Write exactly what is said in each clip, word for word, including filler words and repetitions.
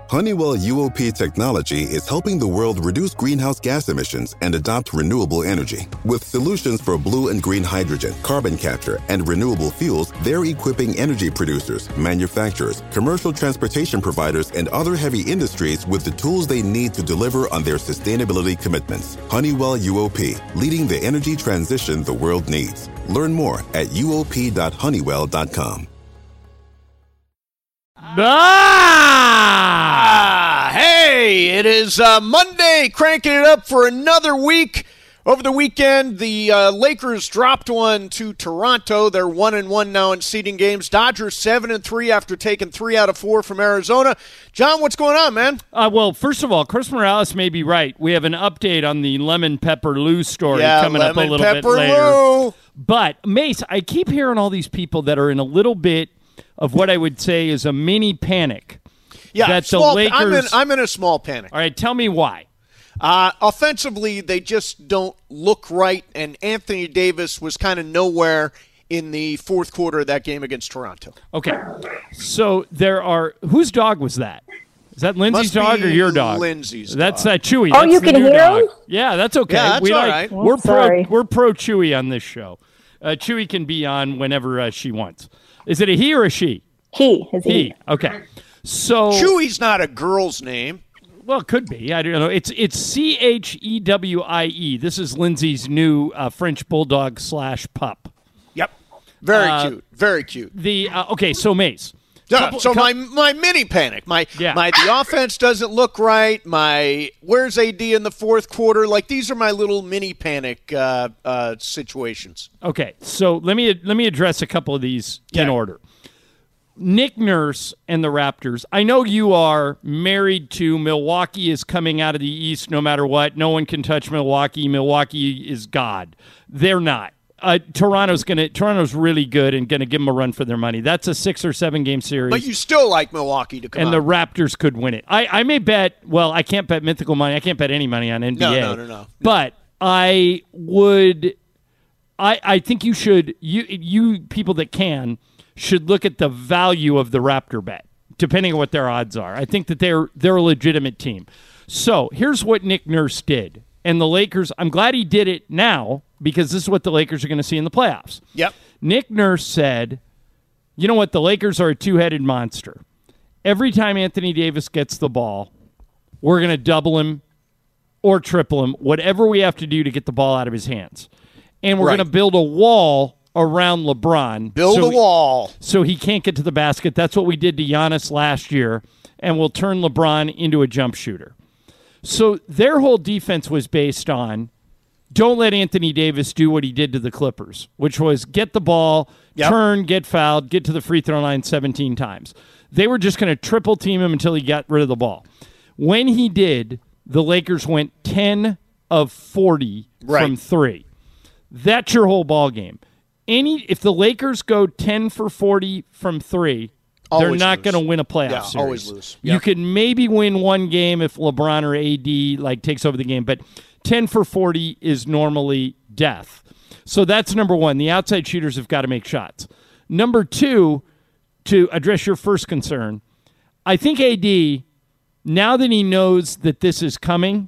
Honeywell U O P technology is helping the world reduce greenhouse gas emissions and adopt renewable energy. With solutions for blue and green hydrogen, carbon capture, and renewable fuels, they're equipping energy producers, manufacturers, commercial transportation providers, and other heavy industries with the tools they need to deliver on their sustainability commitments. Honeywell U O P, leading the energy transition the world needs. Learn more at U O P dot honeywell dot com. Ah! Hey, it is uh, Monday, cranking it up for another week. Over the weekend, the uh, Lakers dropped one to Toronto. They're one and one now in seeding games. Dodgers seven and three after taking three out of four from Arizona. John, what's going on, man? Uh, well, first of all, Chris Morales may be right. We have an update on the Lemon Pepper Lou story yeah, coming Lemon up a little Pepper bit later. Lou. But Mace, I keep hearing all these people that are in a little bit of what I would say is a mini panic. Yeah, that small, the Lakers. I'm in, I'm in a small panic. All right, tell me why. Uh, offensively, they just don't look right, and Anthony Davis was kind of nowhere in the fourth quarter of that game against Toronto. Okay, so there are – whose dog was that? Is that Lindsay's Must dog or your dog? Lindsay's That's dog. uh, Chewy. Oh, That's you the can new hear dog. him? Yeah, that's okay. Yeah, that's we all like, right. We're Oh, sorry. pro. We're pro Chewy on this show. Uh, Chewy can be on whenever uh, she wants. Is it a he or a she? He. Is he? He. Okay. So Chewy's not a girl's name. well, it could be. I don't know. It's it's C H E W I E. This is Lindsay's new uh, French bulldog slash pup. Yep. Very Uh, cute. Very cute. The uh, okay. So Mace. Yeah, couple- so cou- my my mini panic, my Yeah. my the offense doesn't look right. My where's A D in the fourth quarter? Like these are my little mini panic uh, uh, situations. Okay, so let me let me address a couple of these in Yeah. order. Nick Nurse and the Raptors. I know you are married to Milwaukee is coming out of the East no matter what. No one can touch Milwaukee. Milwaukee is God. They're not. Uh, Toronto's gonna. Toronto's really good and gonna give them a run for their money. That's a six or seven game series. But you still like Milwaukee to come and out. the Raptors could win it. I, I may bet. Well, I can't bet mythical money. I can't bet any money on N B A. No, no, no, no. But I would. I I think you should. You you people that can should look at the value of the Raptor bet, depending on what their odds are. I think that they're they're a legitimate team. So here's what Nick Nurse did, and the Lakers. I'm glad he did it now because this is what the Lakers are going to see in the playoffs. Yep. Nick Nurse said, "You know what? The Lakers are a two-headed monster. Every time Anthony Davis gets the ball, we're going to double him or triple him, whatever we have to do to get the ball out of his hands. And we're Right. going to build a wall around LeBron. Build so a wall. So he can't get to the basket. That's what we did to Giannis last year, and we'll turn LeBron into a jump shooter." So their whole defense was based on don't let Anthony Davis do what he did to the Clippers, which was get the ball, Yep. turn, get fouled, get to the free throw line seventeen times. They were just going to triple team him until he got rid of the ball. When he did, the Lakers went ten of forty Right. from three. That's your whole ball game. Any if the Lakers go ten for forty from three, they're Always not lose. going to win a playoff Yeah, series. always lose. You Yep. could maybe win one game if LeBron or A D like takes over the game, but ten for forty is normally death. So that's number one. The outside shooters have got to make shots. Number two, to address your first concern, I think A D, now that he knows that this is coming,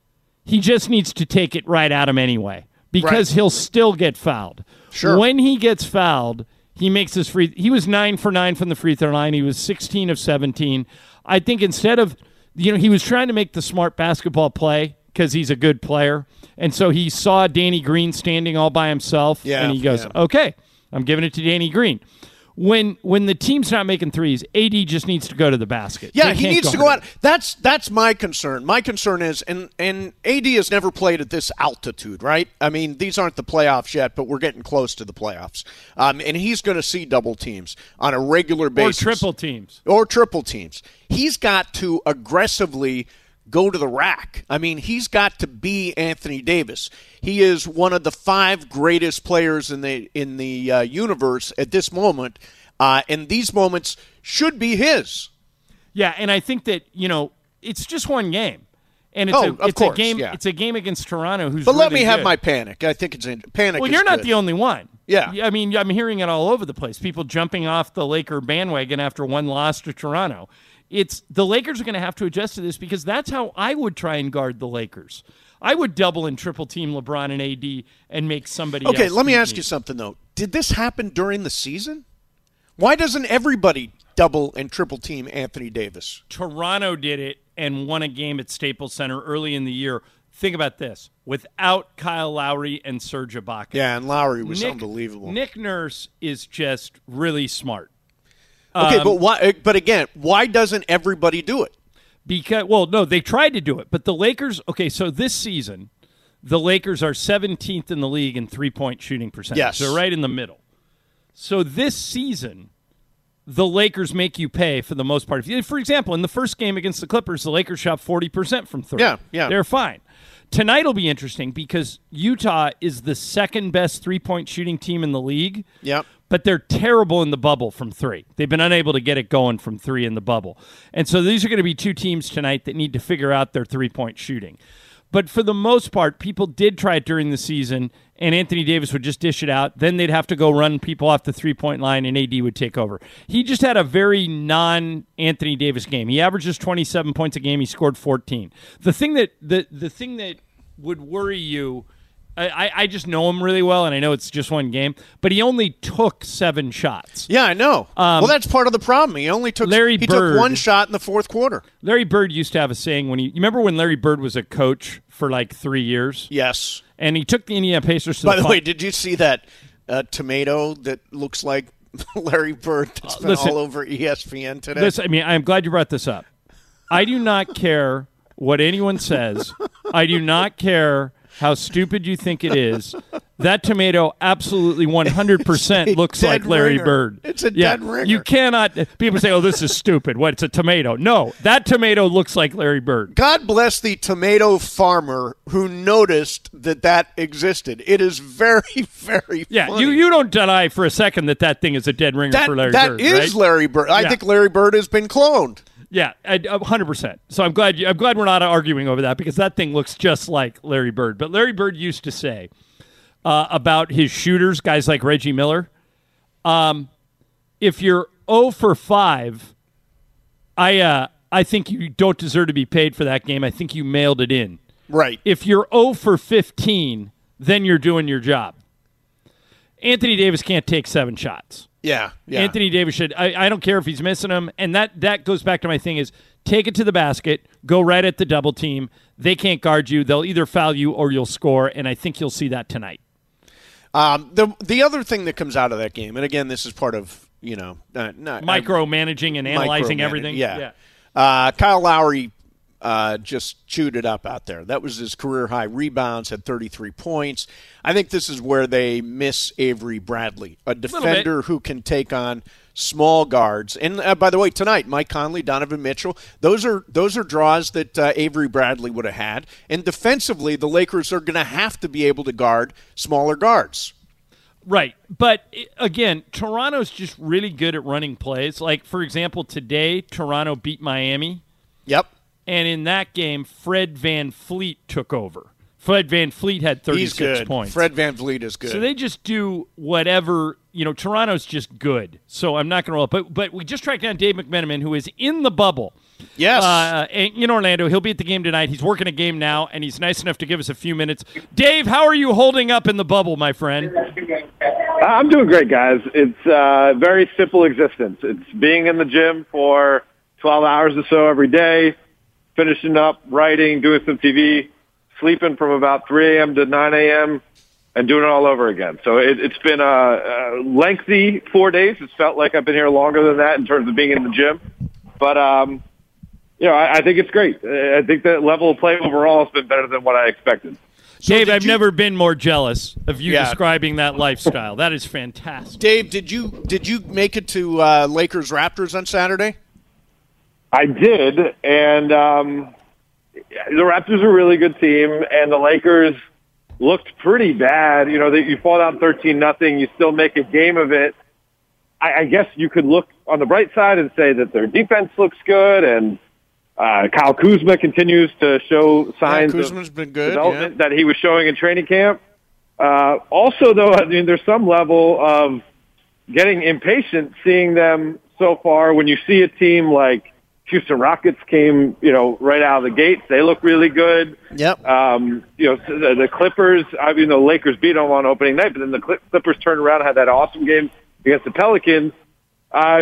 he just needs to take it right at him anyway because Right. he'll still get fouled. Sure. When he gets fouled, he makes his free. He was nine for nine from the free throw line. He was sixteen of seventeen. I think instead of, you know, he was trying to make the smart basketball play because he's a good player. And so he saw Danny Green standing all by himself. Yeah, and he goes, yeah. okay, I'm giving it to Danny Green. When when the team's not making threes, A D just needs to go to the basket. Yeah, They he can't needs to guard go him. out. That's that's my concern. My concern is, and and A D has never played at this altitude, right? I mean, these aren't the playoffs yet, but we're getting close to the playoffs. Um, and he's going to see double teams on a regular Or basis. triple teams. Or triple teams. He's got to aggressively go to the rack. I mean, he's got to be Anthony Davis. He is one of the five greatest players in the in the uh, universe at this moment, uh, and these moments should be his. Yeah, and I think that, you know, it's just one game. And it's, Oh, a, of it's course, a game yeah. It's a game against Toronto who's But let really me have good. my panic. I think it's in, panic. Well, is you're not good. the only one. Yeah. I mean, I'm hearing it all over the place. People jumping off the Laker bandwagon after one loss to Toronto. It's the Lakers are going to have to adjust to this because that's how I would try and guard the Lakers. I would double and triple team LeBron and A D and make somebody Okay, else let me beat ask me. you something, though. Did this happen during the season? Why doesn't everybody double and triple team Anthony Davis? Toronto did it and won a game at Staples Center early in the year. Think about this. Without Kyle Lowry and Serge Ibaka. Yeah, and Lowry was Nick, unbelievable. Nick Nurse is just really smart. Okay, Um, but why? But again, why doesn't everybody do it? Because, well, no, they tried to do it, but the Lakers, okay, so this season, the Lakers are seventeenth in the league in three-point shooting percentage. Yes. They're right in the middle. So this season, the Lakers make you pay for the most part. If you, for example, in the first game against the Clippers, the Lakers shot forty percent from three. Yeah, yeah. They're fine. Tonight will be interesting because Utah is the second best three-point shooting team in the league. Yep. But they're terrible in the bubble from three. They've been unable to get it going from three in the bubble. And so these are going to be two teams tonight that need to figure out their three-point shooting. But for the most part, people did try it during the season, and Anthony Davis would just dish it out. Then they'd have to go run people off the three-point line, and A D would take over. He just had a very non-Anthony Davis game. He averages twenty-seven points a game. He scored fourteen. The thing that the the thing that would worry you, I, I just know him really well, and I know it's just one game, but he only took seven shots. Yeah, I know. Um, well, that's part of the problem. He only took Larry he Bird- took one shot in the fourth quarter. Larry Bird used to have a saying when he, you remember when Larry Bird was a coach for like three years? Yes. And he took the Indiana Pacers to By the the fin- way, did you see that uh, tomato that looks like Larry Bird that's been listen- all over E S P N today? This, I mean, I'm glad you brought this up. I do not care what anyone says. I do not care how stupid you think it is. That tomato absolutely one hundred percent It's a looks dead like Larry ringer. Bird. It's a yeah, dead ringer. You cannot. People say, "Oh, this is stupid." What? It's a tomato. No, that tomato looks like Larry Bird. God bless the tomato farmer who noticed that that existed. It is very, very Yeah, funny. you, you don't deny for a second that that thing is a dead ringer that, for Larry that Bird. is right? Larry Bird. I Yeah. think Larry Bird has been cloned. Yeah, a hundred percent. So I'm glad you, I'm glad we're not arguing over that because that thing looks just like Larry Bird. But Larry Bird used to say uh, about his shooters, guys like Reggie Miller, um, if you're zero for five, I uh, I think you don't deserve to be paid for that game. I think you mailed it in. Right. If you're zero for fifteen, then you're doing your job. Anthony Davis can't take seven shots. Yeah, yeah. Anthony Davis should. I, I don't care if he's missing them, and that that goes back to my thing: is take it to the basket, go right at the double team. They can't guard you; they'll either foul you or you'll score. And I think you'll see that tonight. Um, the the other thing that comes out of that game, and again, this is part of you know uh, not, Micromanaging and analyzing micromanage- everything. Yeah. yeah. Uh, Kyle Lowry uh, just chewed it up out there. That was his career high rebounds, had thirty-three points. I think this is where they miss Avery Bradley, a defender who can take on small guards. And uh, by the way, tonight, Mike Conley, Donovan Mitchell, those are those are draws that uh, Avery Bradley would have had. And defensively, the Lakers are going to have to be able to guard smaller guards. Right. But, i- again, Toronto's just really good at running plays. Like, for example, today, Toronto beat Miami. Yep. And in that game, Fred Van Fleet took over. Fred Van Fleet had He's thirty-six good. points. Fred Van Vliet is good. So they just do whatever, you know, Toronto's just good. So I'm not going to roll it. But, but we just tracked down Dave McMenamin, who is in the bubble. yes. Uh, in Orlando. He'll be at the game tonight. He's working a game now, and he's nice enough to give us a few minutes. Dave, how are you holding up in the bubble, my friend? I'm doing great, guys. It's uh, very simple existence. It's being in the gym for twelve hours or so every day, finishing up, writing, doing some T V, sleeping from about three a.m. to nine a.m., and doing it all over again. So it, it's been a, a lengthy four days. It's felt like I've been here longer than that in terms of being in the gym. But, um, you know, I, I think it's great. I think that level of play overall has been better than what I expected. So Dave, did I've you- never been more jealous of you Yeah. describing that lifestyle. That is fantastic. Dave, did you did you make it to uh, Lakers Raptors on Saturday? I did, and um, the Raptors are a really good team, and the Lakers looked pretty bad. You know, that you fall down thirteen nothing, you still make a game of it. I, I guess you could look on the bright side and say that their defense looks good, and uh, Kyle Kuzma continues to show signs yeah, Kuzma's of been good, development yeah. that he was showing in training camp. Uh, also, though, I mean, there's some level of getting impatient seeing them so far when you see a team like Houston Rockets came, you know, right out of the gates. They look really good. Yep. Um, you know, the, the Clippers, I mean, the Lakers beat them on opening night, but then the Clippers turned around and had that awesome game against the Pelicans. Uh,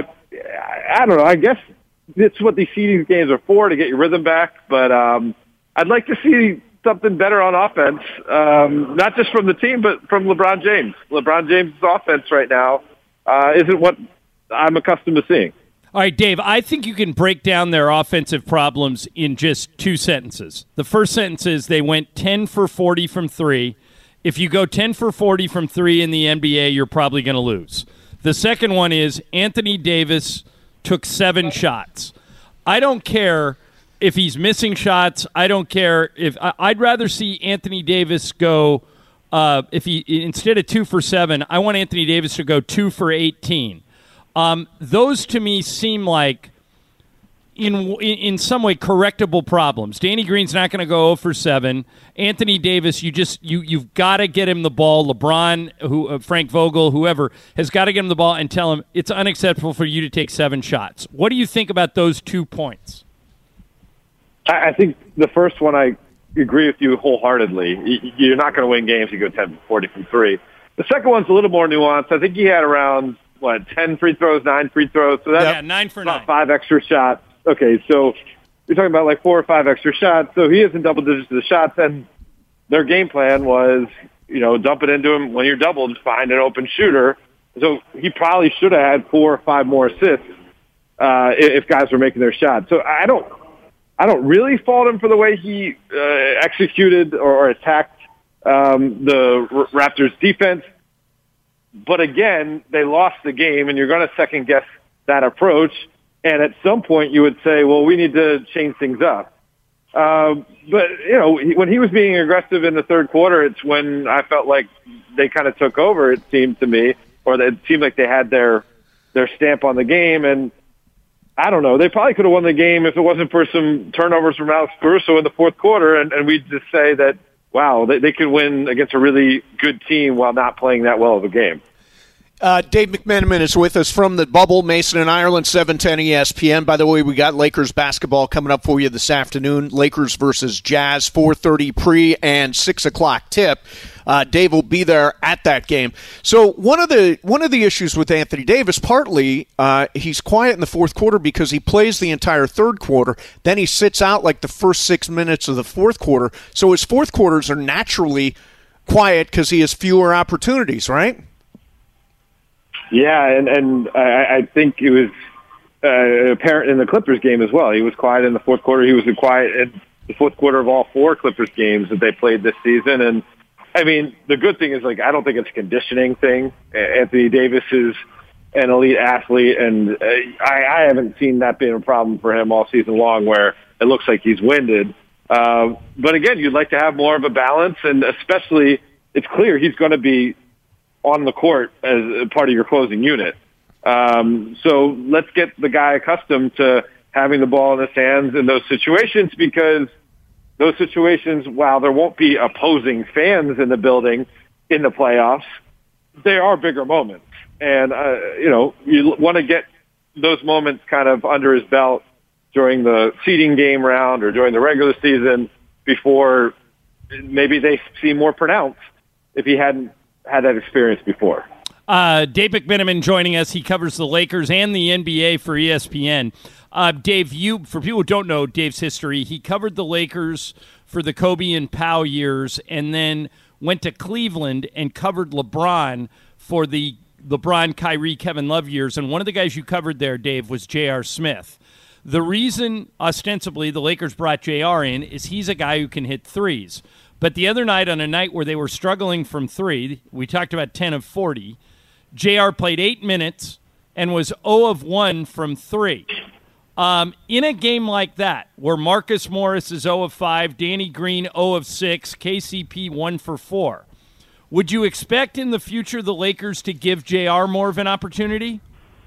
I don't know. I guess it's what these seeding games are for, to get your rhythm back. But um, I'd like to see something better on offense, um, not just from the team, but from LeBron James. LeBron James' offense right now uh, isn't what I'm accustomed to seeing. All right, Dave, I think you can break down their offensive problems in just two sentences. The first sentence is they went ten for forty from three. If you go ten for forty from three in the N B A, you're probably going to lose. The second one is Anthony Davis took seven shots. I don't care if he's missing shots. I don't care if – I'd rather see Anthony Davis go uh, – if he instead of two for seven, I want Anthony Davis to go two for eighteen. Um, those to me seem like, in in some way, correctable problems. Danny Green's not going to go zero for seven. Anthony Davis, you just you you've got to get him the ball. LeBron, who uh, Frank Vogel, whoever has got to get him the ball and tell him it's unacceptable for you to take seven shots. What do you think about those two points? I, I think the first one, I agree with you wholeheartedly. You're not going to win games if you go ten for forty from three. The second one's a little more nuanced. I think he had around. What, ten free throws, nine free throws? So that's yeah, nine for about nine. Five extra shots. Okay, so you're talking about like four or five extra shots. So he is in double digits of the shots, and their game plan was, you know, dump it into him when you're doubled, find an open shooter. So he probably should have had four or five more assists uh, if guys were making their shots. So I don't, I don't really fault him for the way he uh, executed or, or attacked um, the R- Raptors defense. But again, they lost the game, and you're going to second-guess that approach. And at some point, you would say, well, we need to change things up. Um, but, you know, when he was being aggressive in the third quarter, it's when I felt like they kind of took over, it seemed to me, or it seemed like they had their their stamp on the game. And I don't know, they probably could have won the game if it wasn't for some turnovers from Alex Caruso in the fourth quarter, and, and we'd just say that, wow, they, they could win against a really good team while not playing that well of a game. Uh, Dave McMenamin is with us from the bubble, Mason and Ireland, seven ten E S P N. By the way, we got Lakers basketball coming up for you this afternoon. Lakers versus Jazz, four thirty pre and six o'clock tip. Uh, Dave will be there at that game. So one of the one of the issues with Anthony Davis, partly uh, he's quiet in the fourth quarter because he plays the entire third quarter. Then he sits out like the first six minutes of the fourth quarter. So his fourth quarters are naturally quiet because he has fewer opportunities, right? Yeah, and, and I, I think it was uh, apparent in the Clippers game as well. He was quiet in the fourth quarter. He was quiet in the fourth quarter of all four Clippers games that they played this season. And, I mean, the good thing is, like, I don't think it's a conditioning thing. Anthony Davis is an elite athlete, and uh, I, I haven't seen that being a problem for him all season long where it looks like he's winded. Uh, but, again, you'd like to have more of a balance, and especially it's clear he's going to be on the court as part of your closing unit. Um, so let's get the guy accustomed to having the ball in his hands in those situations, because those situations, while there won't be opposing fans in the building in the playoffs, they are bigger moments. And, uh, you know, you want to get those moments kind of under his belt during the seeding game round or during the regular season before maybe they seem more pronounced if he hadn't had that experience before. Uh, Dave McMenamin joining us. He covers the Lakers and the N B A for E S P N. Uh, Dave, you, for people who don't know Dave's history, he covered the Lakers for the Kobe and Pau years and then went to Cleveland and covered LeBron for the LeBron, Kyrie, Kevin Love years. And one of the guys you covered there, Dave, was J R. Smith. The reason, ostensibly, the Lakers brought J R in is he's a guy who can hit threes. But the other night, on a night where they were struggling from three, we talked about ten of forty, J R played eight minutes and was zero of one from three. Um, in a game like that, where Marcus Morris is zero of five, Danny Green zero of six, K C P one for four, would you expect in the future the Lakers to give J R more of an opportunity?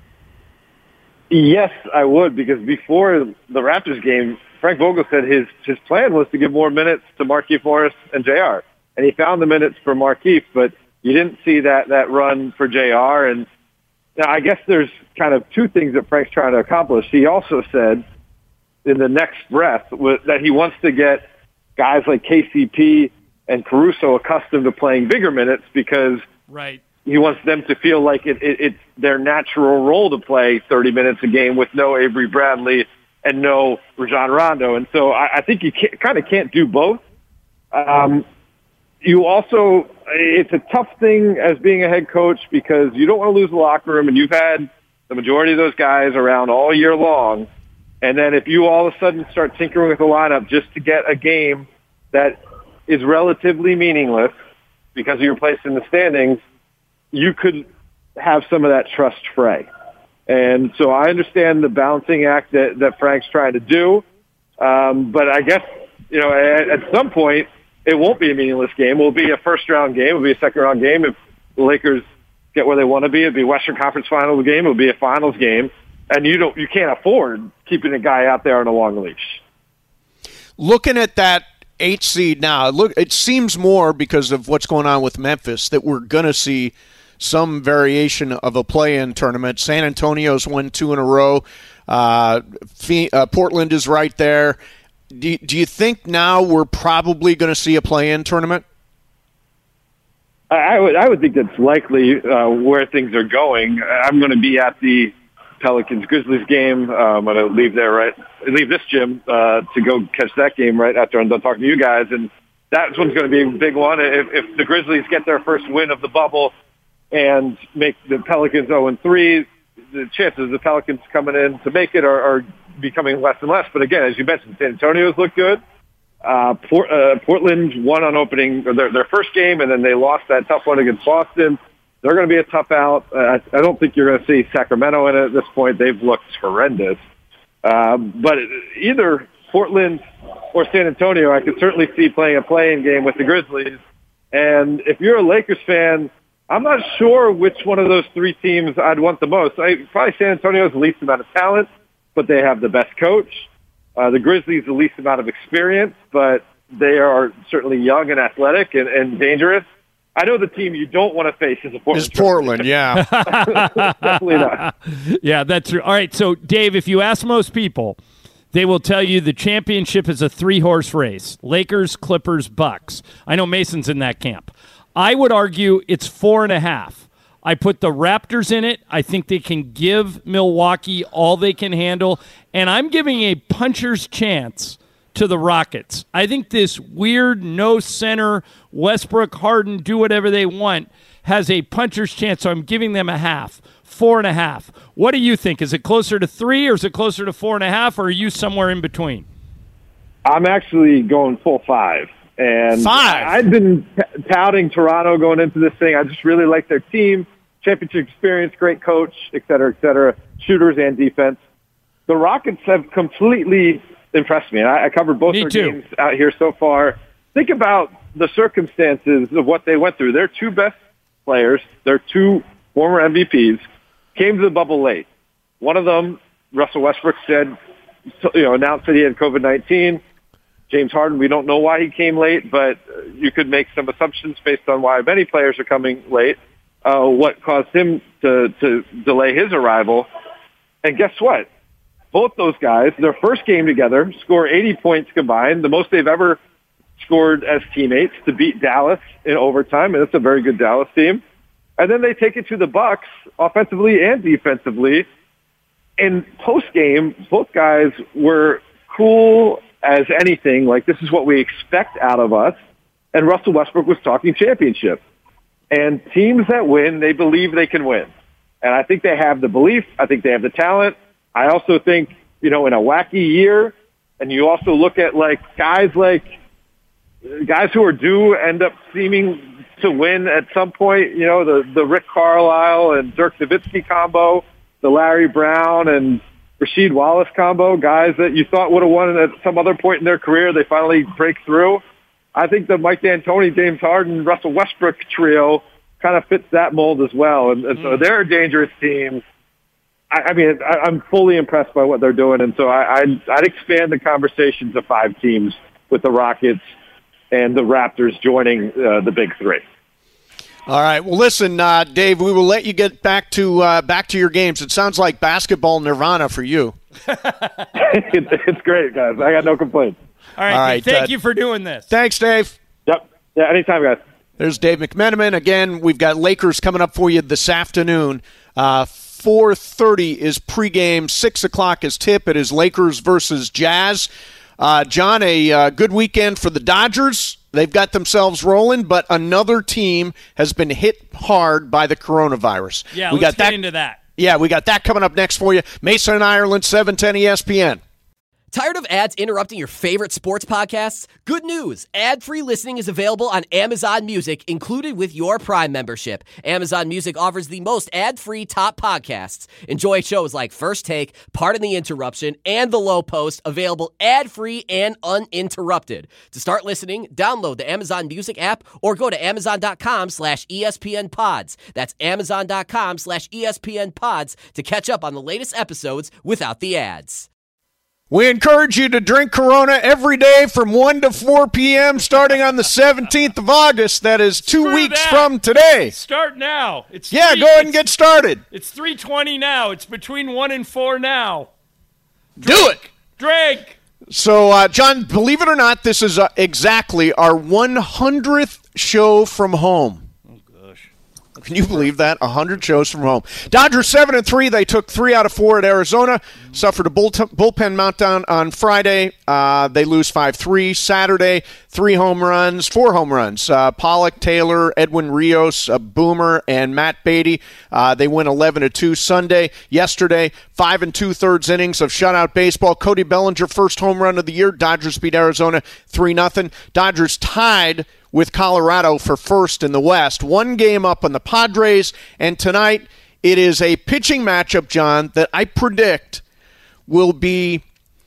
Yes, I would, because before the Raptors game, Frank Vogel said his his plan was to give more minutes to Markieff Morris and J R, and he found the minutes for Markieff, but you didn't see that that run for J R. And now I guess there's kind of two things that Frank's trying to accomplish. He also said in the next breath that he wants to get guys like K C P and Caruso accustomed to playing bigger minutes because right. he wants them to feel like it, it, it's their natural role to play thirty minutes a game with no Avery Bradley and no Rajon Rondo. And so I, I think you kind of can't do both. Um, you also, it's a tough thing as being a head coach because you don't want to lose the locker room, and you've had the majority of those guys around all year long. And then if you all of a sudden start tinkering with the lineup just to get a game that is relatively meaningless because of your place in the standings, you could have some of that trust fray. And so I understand the balancing act that, that Frank's trying to do. Um, but I guess, you know, at, at some point, it won't be a meaningless game. It will be a first-round game. It will be a second-round game. If the Lakers get where they want to be, it will be a Western Conference Finals game. It will be a Finals game. And you don't, you can't afford keeping a guy out there on a long leash. Looking at that eight seed now, look, it seems more because of what's going on with Memphis that we're going to see some variation of a play-in tournament. San Antonio's won two in a row. Uh, uh, Portland is right there. Do, do you think now we're probably going to see a play-in tournament? I would I would think that's likely uh, where things are going. I'm going to be at the Pelicans-Grizzlies game. Uh, I'm going to leave there right, leave this gym uh, to go catch that game right after I'm done talking to you guys. And that one's going to be a big one. If, if the Grizzlies get their first win of the bubble and make the Pelicans oh and three, the chances of the Pelicans coming in to make it are, are becoming less and less. But again, as you mentioned, San Antonio's looked good. Uh, Port, uh, Portland won on opening their, their first game, and then they lost that tough one against Boston. They're going to be a tough out. Uh, I, I don't think you're going to see Sacramento in it at this point. They've looked horrendous. Um, but either Portland or San Antonio, I could certainly see playing a play-in game with the Grizzlies. And if you're a Lakers fan, I'm not sure which one of those three teams I'd want the most. I, probably San Antonio's the least amount of talent, but they have the best coach. Uh, the Grizzlies the least amount of experience, but they are certainly young and athletic and, and dangerous. I know the team you don't want to face is a Portland. Is Portland, yeah. Definitely not. Yeah, that's true. All right, so Dave, if you ask most people, they will tell you the championship is a three-horse race. Lakers, Clippers, Bucks. I know Mason's in that camp. I would argue it's four and a half. I put the Raptors in it. I think they can give Milwaukee all they can handle. And I'm giving a puncher's chance to the Rockets. I think this weird no center, Westbrook, Harden, do whatever they want, has a puncher's chance. So I'm giving them a half, four and a half. What do you think? Is it closer to three or is it closer to four and a half, or are you somewhere in between? I'm actually going full five. And Five. I've been t- touting Toronto going into this thing. I just really like their team, championship experience, great coach, et cetera, et cetera, shooters and defense. The Rockets have completely impressed me. And I, I covered both me their too. games out here so far. Think about the circumstances of what they went through. Their two best players, their two former M V Ps, came to the bubble late. One of them, Russell Westbrook, said, you know, announced that he had COVID nineteen. James Harden, we don't know why he came late, but you could make some assumptions based on why many players are coming late, uh, what caused him to, to delay his arrival. And guess what? Both those guys, their first game together, score eighty points combined, the most they've ever scored as teammates to beat Dallas in overtime, and it's a very good Dallas team. And then they take it to the Bucks offensively and defensively. And post-game, both guys were cool as anything, like this is what we expect out of us. And Russell Westbrook was talking championship. And teams that win, they believe they can win. And I think they have the belief. I think they have the talent. I also think, you know, in a wacky year, and you also look at like guys like guys who are due end up seeming to win at some point, you know, the, the Rick Carlisle and Dirk Nowitzki combo, the Larry Brown and Rasheed Wallace combo, guys that you thought would have won at some other point in their career, they finally break through. I think the Mike D'Antoni, James Harden, Russell Westbrook trio kind of fits that mold as well. And, and so they're a dangerous team. I, I mean, I, I'm fully impressed by what they're doing. And so I, I'd, I'd expand the conversation to five teams with the Rockets and the Raptors joining uh, the big three. All right. Well, listen, uh, Dave, we will let you get back to uh, back to your games. It sounds like basketball nirvana for you. it's, it's great, guys. I got no complaints. All right. All right Thank uh, you for doing this. Thanks, Dave. Yep. Yeah, anytime, guys. There's Dave McMenamin. Again, we've got Lakers coming up for you this afternoon. Uh, four thirty is pregame. six o'clock is tip. It is Lakers versus Jazz. Uh, John, a uh, good weekend for the Dodgers. They've got themselves rolling, but another team has been hit hard by the coronavirus. Yeah, we let's got get that, into that. Yeah, we got that coming up next for you. Mason and Ireland, seven ten E S P N. Tired of ads interrupting your favorite sports podcasts? Good news. Ad-free listening is available on Amazon Music, included with your Prime membership. Amazon Music offers the most ad-free top podcasts. Enjoy shows like First Take, Pardon the Interruption, and The Low Post, available ad-free and uninterrupted. To start listening, download the Amazon Music app or go to amazon.com slash ESPN pods. That's amazon.com slash ESPN pods to catch up on the latest episodes without the ads. We encourage you to drink Corona every day from one to four p.m. starting on the seventeenth of August. That is two Screw weeks that. from today. Start now. It's Yeah, three, go ahead and get started. It's three twenty now. It's between one and four now. Do it. Drink. So, uh, John, believe it or not, this is uh, exactly our one hundredth show from home. Can you believe that? one hundred shows from home. Dodgers seven and three. They took three out of four at Arizona. Suffered a bull t- bullpen meltdown on Friday. Uh, they lose five three. Saturday, three home runs, four home runs. Uh, Pollock, Taylor, Edwin Rios, uh, Boomer, and Matt Beatty. Uh, they win eleven to two Sunday. Yesterday, five and two-thirds innings of shutout baseball. Cody Bellinger, first home run of the year. Dodgers beat Arizona three nothing. Dodgers tied with Colorado for first in the West. One game up on the Padres, and tonight it is a pitching matchup, John, that I predict will be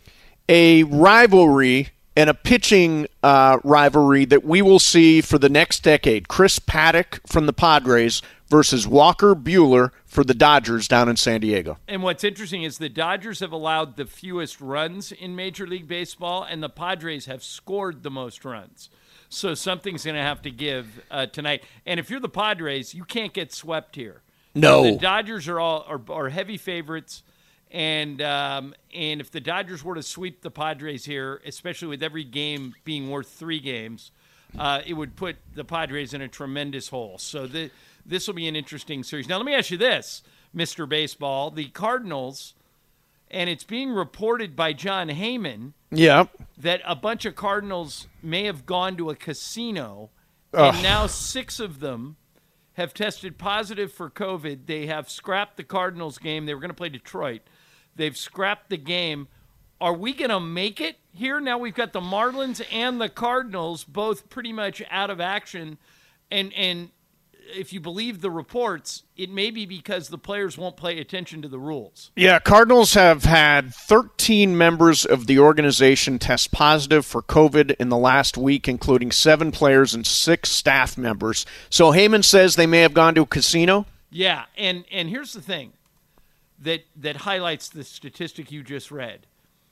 a rivalry and a pitching uh, rivalry that we will see for the next decade. Chris Paddock from the Padres versus Walker Buehler for the Dodgers down in San Diego. And what's interesting is the Dodgers have allowed the fewest runs in Major League Baseball, and the Padres have scored the most runs. So something's going to have to give uh, tonight. And if you're the Padres, you can't get swept here. No. The Dodgers are all are, are heavy favorites, and um, and if the Dodgers were to sweep the Padres here, especially with every game being worth three games, uh, it would put the Padres in a tremendous hole. So the, this will be an interesting series. Now let me ask you this, Mister Baseball: the Cardinals, and it's being reported by John Heyman. Yeah. That a bunch of Cardinals may have gone to a casino, Ugh. and now six of them have tested positive for COVID. They have scrapped the Cardinals game. They were going to play Detroit. They've scrapped the game. Are we going to make it here? Now we've got the Marlins and the Cardinals both pretty much out of action, and and if you believe the reports, it may be because the players won't pay attention to the rules. Yeah, Cardinals have had thirteen members of the organization test positive for COVID in the last week, including seven players and six staff members. So Heyman says they may have gone to a casino? Yeah, and, and here's the thing that that highlights the statistic you just read.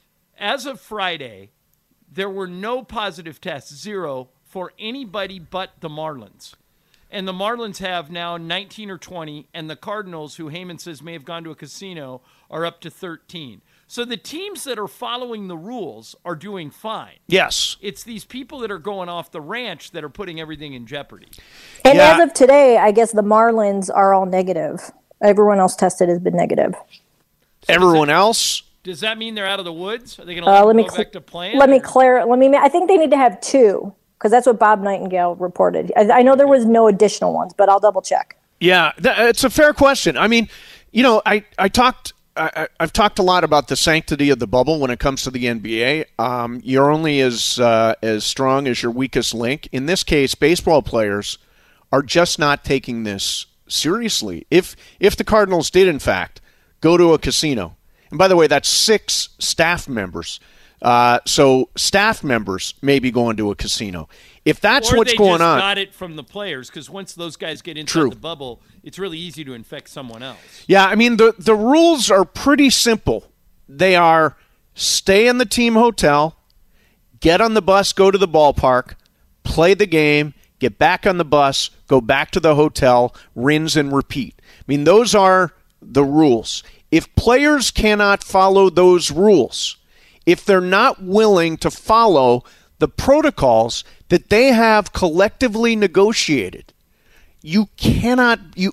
As of Friday, there were no positive tests, zero, for anybody but the Marlins. And the Marlins have now nineteen or twenty, and the Cardinals, who Heyman says may have gone to a casino, are up to thirteen. So the teams that are following the rules are doing fine. Yes. It's these people that are going off the ranch that are putting everything in jeopardy. And Yeah. as of today, I guess the Marlins are all negative. Everyone else tested has been negative. Everyone else? Does that mean they're out of the woods? Are they going to Uh, let, let me go cl- back to playing? Let me or- clear. Let me. ma- I think they need to have two because that's what Bob Nightingale reported. I, I know there was no additional ones, but I'll double check. Yeah, th- it's a fair question. I mean, you know, I, I talked I, I- I've talked a lot about the sanctity of the bubble when it comes to the N B A. Um, you're only as uh, as strong as your weakest link. In this case, baseball players are just not taking this seriously. If if the Cardinals did, in fact, go to a casino, and by the way, that's six staff members. Uh, so staff members may be going to a casino. If that's or what's they going just on, got it from the players, because once those guys get inside True. the bubble, it's really easy to infect someone else. yeah, I mean the the rules are pretty simple. They are stay in the team hotel, get on the bus, go to the ballpark, play the game, get back on the bus, go back to the hotel, rinse and repeat. I mean, those are the rules. If players cannot follow those rules, if they're not willing to follow the protocols that they have collectively negotiated, you cannot, you,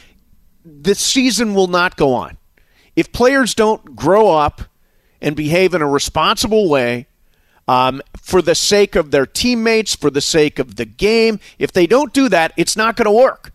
the season will not go on. If players don't grow up and behave in a responsible way, um, for the sake of their teammates, for the sake of the game, if they don't do that, it's not going to work.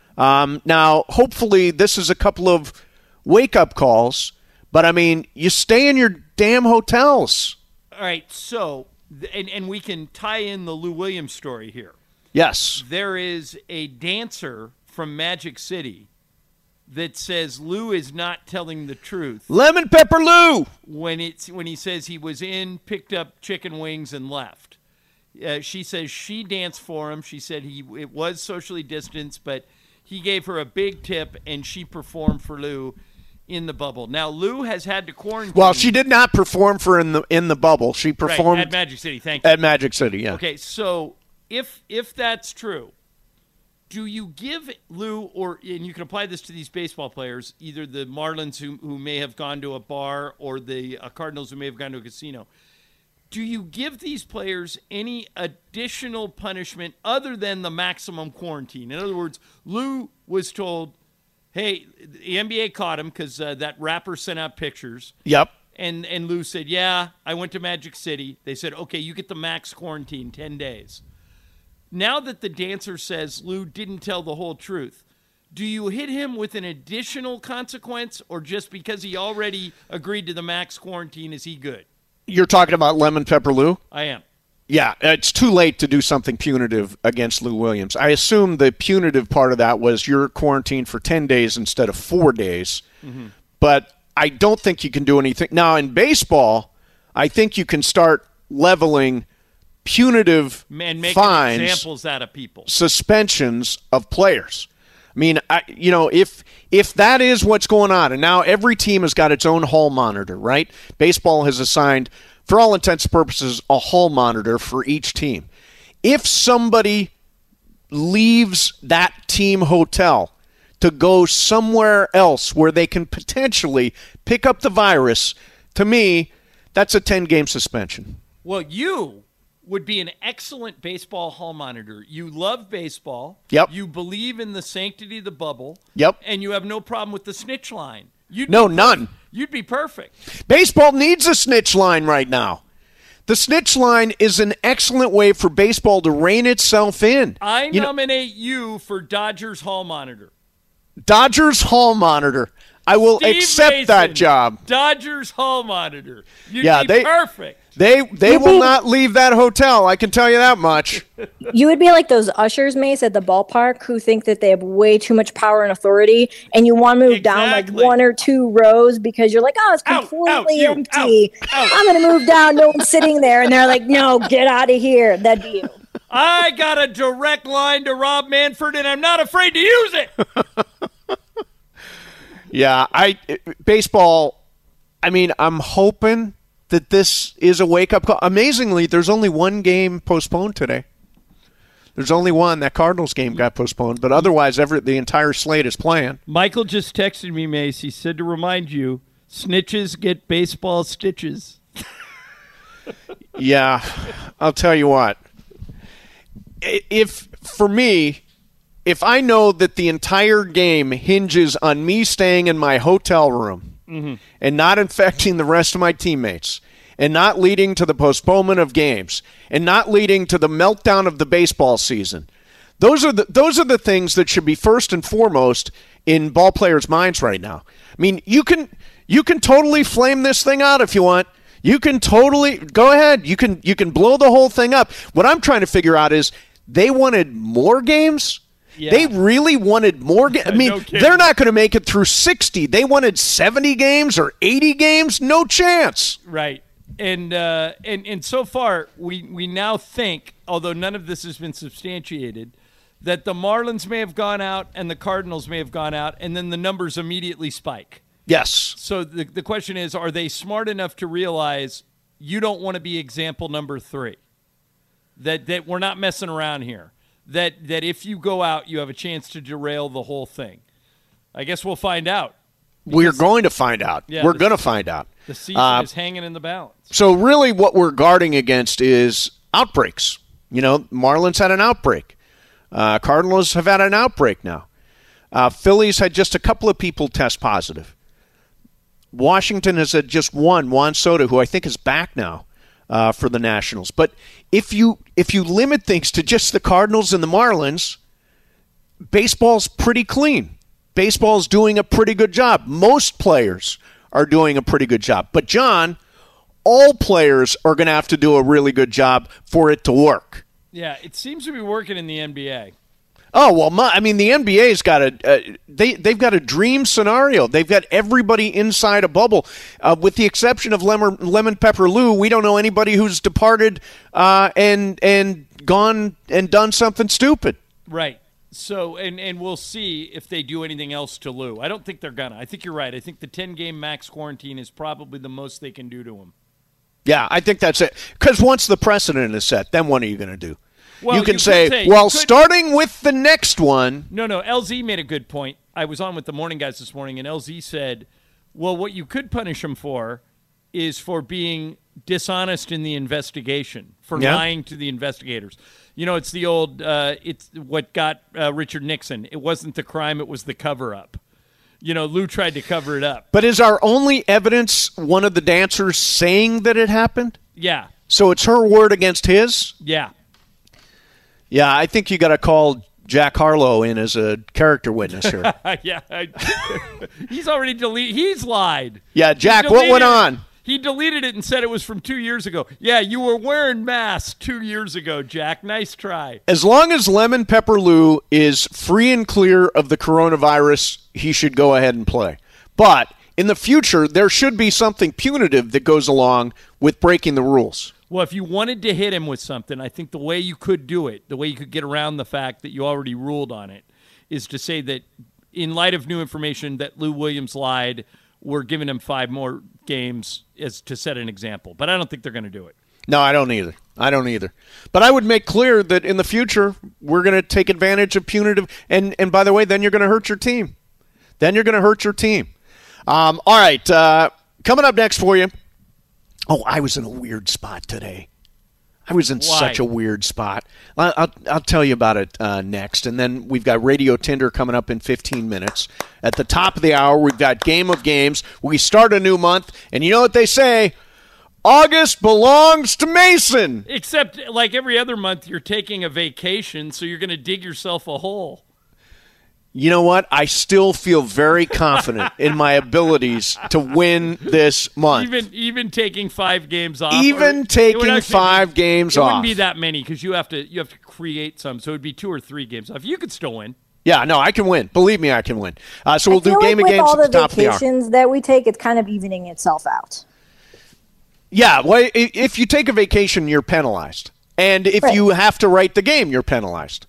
Um, now, hopefully this is a couple of wake-up calls, but, I mean, you stay in your damn hotels. All right, so, and, and we can tie in the Lou Williams story here. Yes. There is a dancer from Magic City that says Lou is not telling the truth. Lemon Pepper Lou! When, it's, when he says he was in, picked up chicken wings, and left. Uh, she says she danced for him. She said he it was socially distanced, but he gave her a big tip, and she performed for Lou in the bubble. Now, Lou has had to quarantine. Well, she did not perform for in the in the bubble. She performed right, at Magic City. Thank you. At Magic City, yeah. Okay, so if if that's true, do you give Lou, or and you can apply this to these baseball players, either the Marlins who who may have gone to a bar or the uh, Cardinals who may have gone to a casino, do you give these players any additional punishment other than the maximum quarantine? In other words, Lou was told, hey, the N B A caught him because uh, that rapper sent out pictures. Yep. And and Lou said, yeah, I went to Magic City. They said, okay, you get the max quarantine, ten days. Now that the dancer says Lou didn't tell the whole truth, do you hit him with an additional consequence, or just because he already agreed to the max quarantine, is he good? You're talking about Lemon Pepper Lou? I am. Yeah, it's too late to do something punitive against Lou Williams. I assume the punitive part of that was you're quarantined for ten days instead of four days. Mm-hmm. But I don't think you can do anything. Now, in baseball, I think you can start leveling punitive and making fines, examples out of people, suspensions of players. I mean, I, you know, if if that is what's going on, and now every team has got its own hall monitor, right? Baseball has assigned, for all intents and purposes, a hall monitor for each team. If somebody leaves that team hotel to go somewhere else where they can potentially pick up the virus, to me, that's a ten-game suspension. Well, you would be an excellent baseball hall monitor. You love baseball. Yep. You believe in the sanctity of the bubble. Yep. And you have no problem with the snitch line. You'd no, be none. You'd be perfect. Baseball needs a snitch line right now. The snitch line is an excellent way for baseball to rein itself in. I you nominate know, you for Dodgers hall monitor. Dodgers hall monitor. I will Steve accept Mason, that job. Dodgers hall monitor. You'd yeah, be they, perfect. They they You'd will be, not leave that hotel, I can tell you that much. You would be like those ushers, Mace, at the ballpark who think that they have way too much power and authority, and you want to move exactly. down like one or two rows because you're like, oh, it's completely out, out, you, empty. out, out. I'm going to move down. No one's sitting there. And they're like, no, get out of here. That'd be you. I got a direct line to Rob Manfred, and I'm not afraid to use it. Yeah, I baseball, I mean, I'm hoping that this is a wake-up call. Amazingly, there's only one game postponed today. There's only one. That Cardinals game got postponed, but otherwise every the entire slate is playing. Michael just texted me, Mace. He said to remind you, snitches get baseball stitches. Yeah, I'll tell you what. If, for me, if I know that the entire game hinges on me staying in my hotel room mm-hmm. and not infecting the rest of my teammates and not leading to the postponement of games and not leading to the meltdown of the baseball season, those are the those are the things that should be first and foremost in ball players' minds right now. I mean, you can you can totally flame this thing out if you want. You can totally go ahead. You can you can blow the whole thing up. What I'm trying to figure out is they wanted more games. Yeah. They really wanted more games. I mean, no they're not going to make it through sixty. They wanted seventy games or eighty games. No chance. Right. And uh, and and so far, we, we now think, although none of this has been substantiated, that the Marlins may have gone out and the Cardinals may have gone out, and then the numbers immediately spike. Yes. So the the question is, are they smart enough to realize you don't want to be example number three? That that we're not messing around here. that that if you go out, you have a chance to derail the whole thing. I guess we'll find out. We're going to find out. Yeah, we're the- going to find out. The season Uh, is hanging in the balance. So really what we're guarding against is outbreaks. You know, Marlins had an outbreak. Uh, Cardinals have had an outbreak now. Uh, Phillies had just a couple of people test positive. Washington has had just one, Juan Soto, who I think is back now uh, for the Nationals. But if you if you limit things to just the Cardinals and the Marlins, baseball's pretty clean. Baseball's doing a pretty good job. Most players are doing a pretty good job. But, John, all players are going to have to do a really good job for it to work. Yeah, it seems to be working in the N B A. Oh, well, my, I mean, the N B A's got a uh, they they've got a dream scenario. They've got everybody inside a bubble, uh, with the exception of Lemon, Lemon Pepper Lou. We don't know anybody who's departed uh, and and gone and done something stupid. Right. So, and, and we'll see if they do anything else to Lou. I don't think they're going to. I think you're right. I think the ten-game max quarantine is probably the most they can do to him. Yeah, I think that's it. Because once the precedent is set, then what are you going to do? Well, you can you say, could say well, you could, starting with the next one. No, no, L Z made a good point. I was on with the morning guys this morning, and L Z said, well, what you could punish him for is for being dishonest in the investigation, for Yeah. lying to the investigators. You know, it's the old, uh, it's what got uh, Richard Nixon. It wasn't the crime, it was the cover-up. You know, Lou tried to cover it up. But is our only evidence one of the dancers saying that it happened? Yeah, So it's her word against his? yeah. Yeah, I think you got to call Jack Harlow in as a character witness here. yeah. I- he's already deleted. He's lied. Yeah, He Jack, what deleted went it. on? He deleted it and said it was from two years ago. Yeah, you were wearing masks two years ago, Jack. Nice try. As long as Lemon Pepper Lou is free and clear of the coronavirus, he should go ahead and play. But in the future, there should be something punitive that goes along with breaking the rules. Well, if you wanted to hit him with something, I think the way you could do it, the way you could get around the fact that you already ruled on it, is to say that in light of new information that Lou Williams lied, we're giving him five more games as to set an example. But I don't think they're going to do it. No, I don't either. I don't either. But I would make clear that in the future, we're going to take advantage of punitive. And, and by the way, then you're going to hurt your team. Then you're going to hurt your team. Um, all right. Uh, coming up next for you. Oh, I was in a weird spot today. I was in Why? such a weird spot. I'll, I'll, I'll tell you about it uh, next. And then we've got Radio Tinder coming up in fifteen minutes. At the top of the hour, we've got Game of Games. We start a new month. And you know what they say? August belongs to Mason. Except, like every other month, you're taking a vacation, so you're going to dig yourself a hole. You know what? I still feel very confident in my abilities to win this month. Even even taking five games off. Even or- taking it would actually five be- games it off. wouldn't be that many because you have to you have to create some. So it'd be two or three games off. You could still win. Yeah, no, I can win. Believe me, I can win. Uh, so we'll I feel do Game like of with Games all at the top of the hour. vacations that we take, it's kind of evening itself out. Yeah, well, i- if you take a vacation, you're penalized. And if Right. you have to write the game, you're penalized.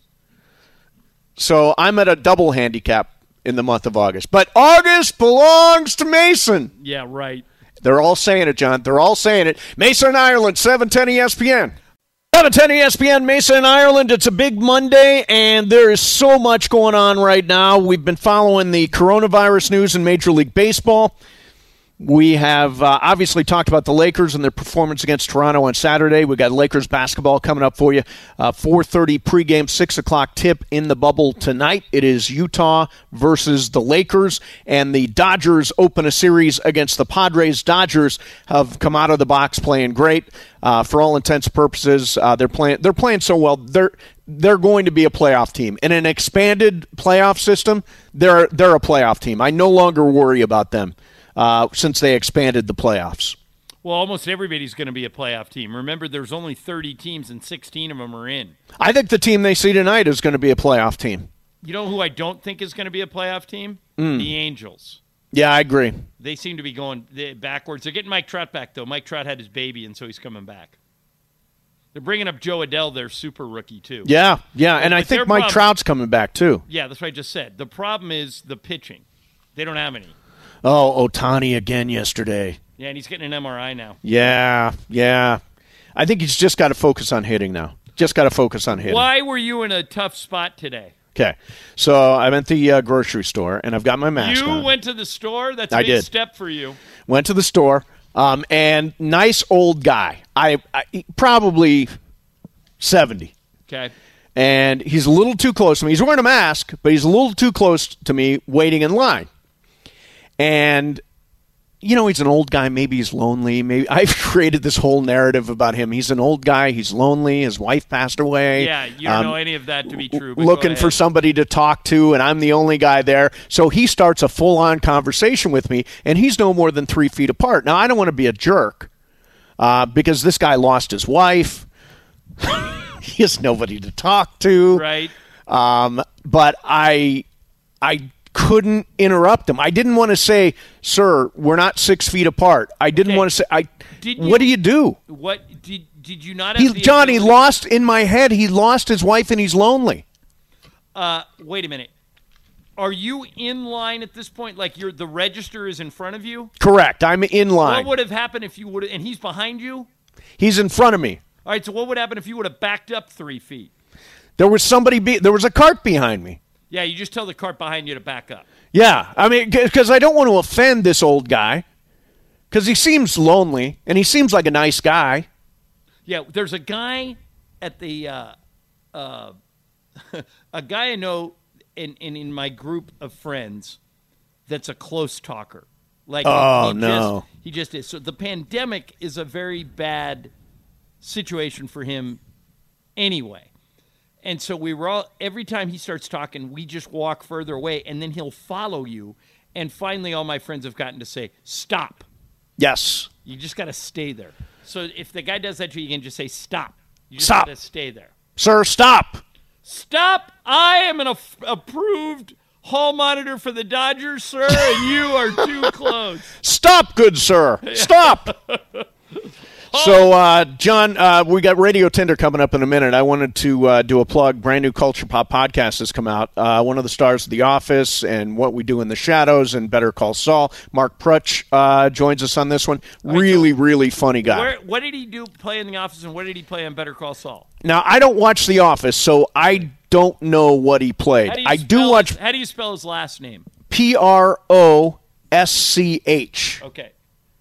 So I'm at a double handicap in the month of August. But August belongs to Mason. Yeah, right. They're all saying it, John. They're all saying it. Mason, Ireland, seven ten E S P N. seven ten E S P N, Mason, Ireland. It's a big Monday, and there is so much going on right now. We've been following the coronavirus news in Major League Baseball. We have uh, obviously talked about the Lakers and their performance against Toronto on Saturday. We've got Lakers basketball coming up for you. Uh, four thirty pregame, six o'clock tip in the bubble tonight. It is Utah versus the Lakers, and the Dodgers open a series against the Padres. Dodgers have come out of the box playing great. Uh, for all intents and purposes, uh, they're playing. They're playing so well. They're they're going to be a playoff team in an expanded playoff system. They're they're a playoff team. I no longer worry about them. Uh, since they expanded the playoffs. Well, almost everybody's going to be a playoff team. Remember, there's only thirty teams and sixteen of them are in. I think the team they see tonight is going to be a playoff team. You know who I don't think is going to be a playoff team? Mm. The Angels. Yeah, I agree. They seem to be going backwards. They're getting Mike Trout back, though. Mike Trout had his baby, and so he's coming back. They're bringing up Joe Adell, their super rookie, too. Yeah, yeah, and But I think their Mike problem- Trout's coming back, too. Yeah, that's what I just said. The problem is the pitching. They don't have any. Oh, Ohtani again yesterday. Yeah, and he's getting an M R I now. Yeah, yeah. I think he's just got to focus on hitting now. just got to focus on hitting. Why were you in a tough spot today? Okay, so I'm at the uh, grocery store, and I've got my mask You on. went to the store? That's a I big did. step for you. Went to the store, um, and nice old guy. I, I probably seventy. Okay. And he's a little too close to me. He's wearing a mask, but he's a little too close to me waiting in line. And, you know, he's an old guy. Maybe he's lonely. Maybe I've created this whole narrative about him. He's an old guy. He's lonely. His wife passed away. Yeah, you don't Um, know any of that to be true. But looking go for ahead. somebody to talk to, and I'm the only guy there. So he starts a full-on conversation with me, and he's no more than three feet apart. Now, I don't want to be a jerk uh, because this guy lost his wife. He has nobody to talk to. Right. Um, but I, I couldn't interrupt him. I didn't want to say, "Sir, we're not six feet apart." I didn't Okay. want to say, "I." Did what you- do you do? What did did you not have He, the John, he ability- lost in my head. He lost his wife, and he's lonely. Uh, wait a minute. Are you in line at this point? Like you're the register is in front of you? Correct. I'm in line. What would have happened if you would have, and he's behind you? He's in front of me. All right, so what would happen if you would have backed up three feet? There was somebody. Be, there was a cart behind me. Yeah, you just tell the cart behind you to back up. Yeah, I mean, because I don't want to offend this old guy, because he seems lonely and he seems like a nice guy. Yeah, there's a guy at the uh, uh, a guy I know in, in in my group of friends that's a close talker. Like Oh, he no. just, he just is. So the pandemic is a very bad situation for him anyway. And so we were all, every time he starts talking, we just walk further away, and then he'll follow you. And finally, all my friends have gotten to say, stop. Yes. You just got to stay there. So if the guy does that to you, you can just say, stop. You just Stop. got to stay there. Sir, stop. Stop. I am an a- approved hall monitor for the Dodgers, sir, and you are too close. Stop, good sir. Stop. So, uh, John, uh, we got Radio Tinder coming up in a minute. I wanted to uh, do a plug. Brand new Culture Pop podcast has come out. Uh, one of the stars of The Office and What We Do in the Shadows and Better Call Saul. Mark Prutch uh, joins us on this one. Really, really funny guy. Where, what did he do play in The Office, and what did he play on Better Call Saul? Now, I don't watch The Office, so I don't know what he played. How do you I do spell watch his- how do you spell his last name? P R O S C H. Okay.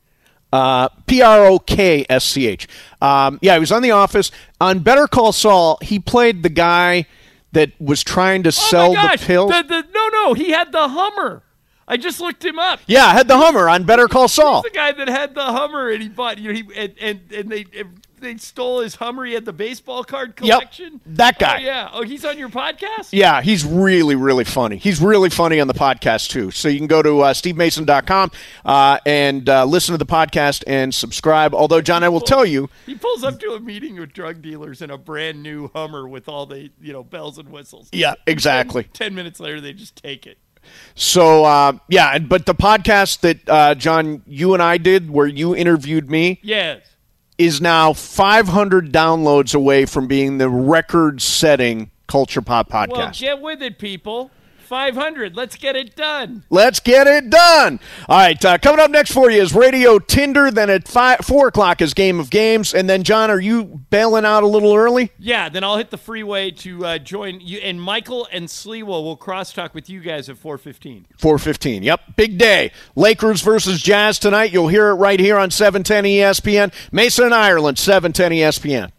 Uh, P R O K S C H. Um, yeah, he was on The Office. On Better Call Saul, he played the guy that was trying to sell oh my gosh. the pills. The, the, no, no, he had the Hummer. I just looked him up. Yeah, had the Hummer on Better Call Saul. He's the guy that had the Hummer, and he bought, you know, he and and, and they they stole his Hummer. He had the baseball card collection. that guy. Oh, yeah. Oh, he's on your podcast? Yeah, he's really, really funny. He's really funny on the podcast, too. So you can go to uh, steve mason dot com uh, and uh, listen to the podcast and subscribe. Although, John, I will tell you. He pulls up to a meeting with drug dealers in a brand new Hummer with all the, you know, bells and whistles. Yeah, exactly. Ten, ten minutes later, they just take it. So, uh, yeah, and- but the podcast that, uh, John, you and I did where you interviewed me Yes. is now five hundred downloads away from being the record-setting Culture Pop podcast. Well, get with it, people. five hundred. Let's get it done. Let's get it done. All right, uh, coming up next for you is Radio Tinder. Then at five, four o'clock is Game of Games. And then, John, are you bailing out a little early? Yeah, then I'll hit the freeway to uh, join you. And Michael and Sliwa will crosstalk with you guys at four fifteen. four fifteen. Yep, big day. Lakers versus Jazz tonight. You'll hear it right here on seven ten E S P N. Mason and Ireland, seven ten E S P N.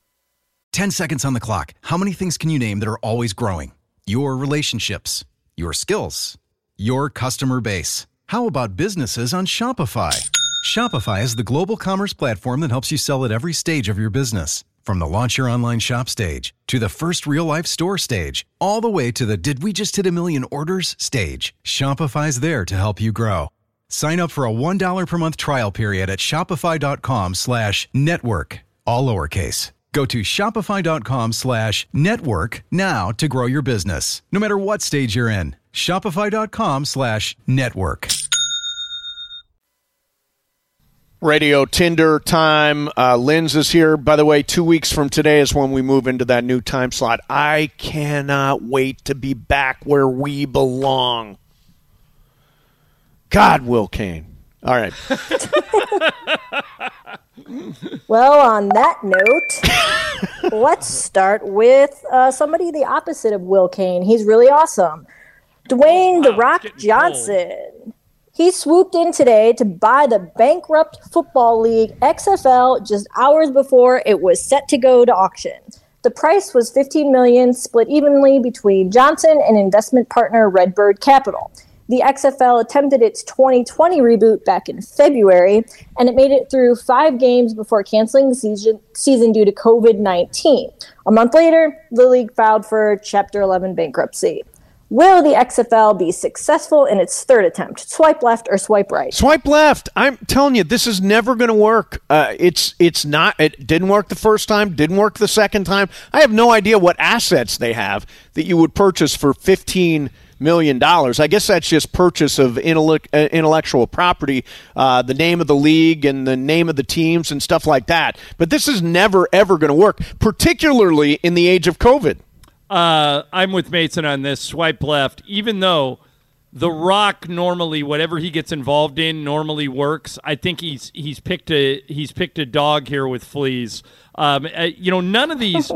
Ten seconds on the clock. How many things can you name that are always growing? Your relationships, your skills, your customer base. How about businesses on Shopify? Shopify is the global commerce platform that helps you sell at every stage of your business. From the launch your online shop stage to the first real life store stage, all the way to the did we just hit a million orders stage. Shopify's there to help you grow. Sign up for a one dollar per month trial period at shopify.com slash network, all lowercase. Go to shopify.com slash network now to grow your business, no matter what stage you're in. Shopify.com slash network. Radio Tinder time. Uh, Linz is here. By the way, two weeks from today is when we move into that new time slot. I cannot wait to be back where we belong. God, Will Kane. All right. Well, on that note, Let's start with uh, somebody the opposite of Will Cain. He's really awesome. Dwayne Oh, The Rock getting Johnson. Cold. He swooped in today to buy the bankrupt Football League X F L just hours before it was set to go to auction. The price was fifteen million dollars, split evenly between Johnson and investment partner Redbird Capital. The X F L attempted its twenty twenty reboot back in February, and it made it through five games before canceling the season, season due to covid nineteen. A month later, the league filed for Chapter eleven bankruptcy. Will the X F L be successful in its third attempt? Swipe left or swipe right? Swipe left. I'm telling you, this is never going to work. Uh, it's it's not. It didn't work the first time. Didn't work the second time. I have no idea what assets they have that you would purchase for fifteen million dollars. I guess that's just purchase of intellect, uh, intellectual property, uh, the name of the league and the name of the teams and stuff like that. But this is never ever going to work, particularly in the age of COVID. Uh, I'm with Mason on this. Swipe left. Even though The Rock normally, whatever he gets involved in, normally works. I think he's he's picked a he's picked a dog here with fleas. Um, uh, you know, none of these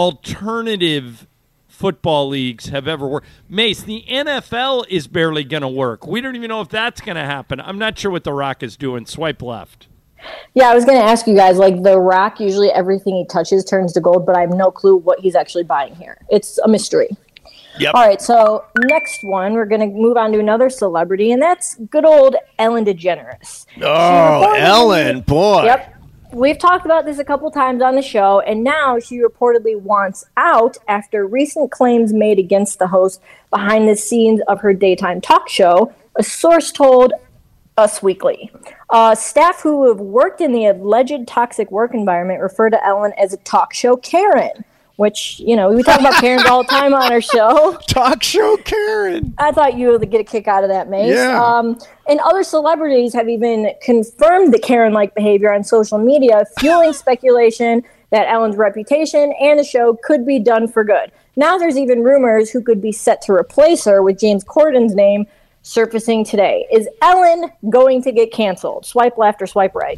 alternative football leagues have ever worked. Mace, the N F L is barely going to work. We don't even know if that's going to happen. I'm not sure what The Rock is doing. Swipe left. Yeah, I was going to ask you guys, like, The Rock, usually everything he touches turns to gold, but I have no clue what he's actually buying here. It's a mystery. Yep. All right, so next one, we're going to move on to another celebrity, and that's good old Ellen DeGeneres. Oh, Ellen, boy. Yep. We've talked about this a couple times on the show, and now she reportedly wants out after recent claims made against the host behind the scenes of her daytime talk show, a source told Us Weekly. Uh, staff who have worked in the alleged toxic work environment refer to Ellen as a talk show Karen, which, you know, we talk about Karens all the time on our show. Talk show Karen. I thought you would get a kick out of that, Mace. Yeah. Um, and other celebrities have even confirmed the Karen-like behavior on social media, fueling speculation that Ellen's reputation and the show could be done for good. Now there's even rumors who could be set to replace her, with James Corden's name surfacing today. Is Ellen going to get canceled? Swipe left or swipe right?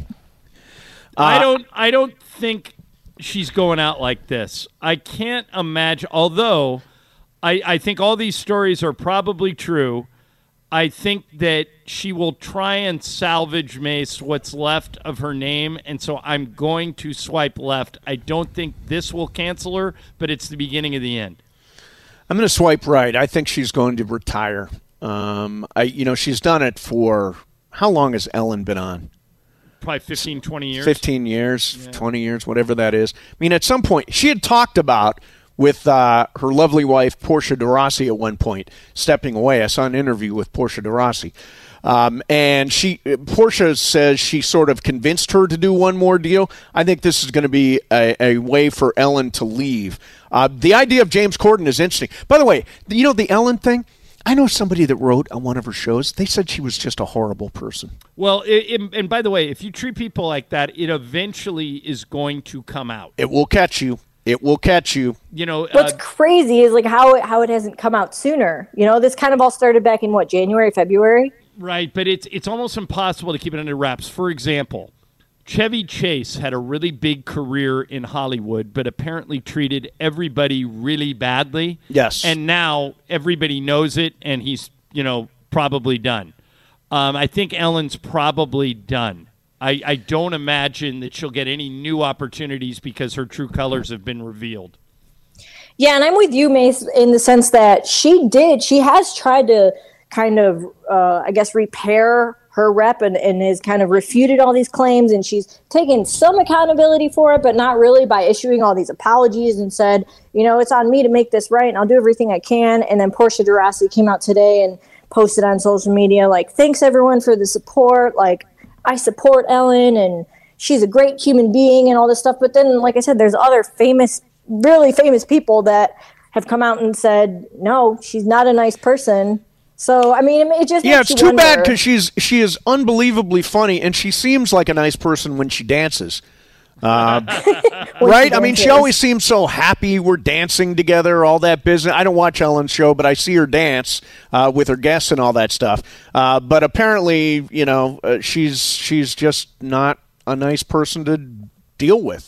Uh, I don't I don't think she's going out like this. I can't imagine, although I, I think all these stories are probably true. I think that she will try and salvage, Mace, what's left of her name, and so I'm going to swipe left. I don't think this will cancel her, but it's the beginning of the end. I'm going to swipe right. I think she's going to retire. Um, I, you know, she's done it for, how long has Ellen been on? Probably fifteen, twenty years. fifteen years, yeah. twenty years, whatever that is. I mean, at some point, she had talked about with uh, her lovely wife, Portia de Rossi, at one point, stepping away. I saw an interview with Portia de Rossi. Um, and she, Portia says she sort of convinced her to do one more deal. I think this is going to be a, a way for Ellen to leave. Uh, the idea of James Corden is interesting. By the way, you know the Ellen thing? I know somebody that wrote on one of her shows. They said she was just a horrible person. Well, it, it, and by the way, if you treat people like that, it eventually is going to come out. It will catch you. It will catch you. You know, what's uh, crazy is like how it, how it hasn't come out sooner. You know, this kind of all started back in what, January, February? Right, but it's it's almost impossible to keep it under wraps. For example, Chevy Chase had a really big career in Hollywood, but apparently treated everybody really badly. Yes. And now everybody knows it, and he's, you know, probably done. Um, I think Ellen's probably done. I, I don't imagine that she'll get any new opportunities because her true colors have been revealed. Yeah, and I'm with you, Mace, in the sense that she did. She has tried to kind of, uh, I guess, repair her rep and, and has kind of refuted all these claims, and she's taken some accountability for it, but not really, by issuing all these apologies and said, you know, it's on me to make this right, and I'll do everything I can. And then Portia de Rossi came out today and posted on social media, like, thanks everyone for the support. Like, I support Ellen, and she's a great human being and all this stuff. But then, like I said, there's other famous, really famous people that have come out and said, no, she's not a nice person. So, I mean, it just yeah, makes it's you too wonder. bad because she's she is unbelievably funny, and she seems like a nice person when she dances. Uh, right? I mean, she always seems so happy. We're dancing together, all that business. I don't watch Ellen's show, but I see her dance uh, with her guests and all that stuff. Uh, but apparently, you know, uh, she's she's just not a nice person to deal with.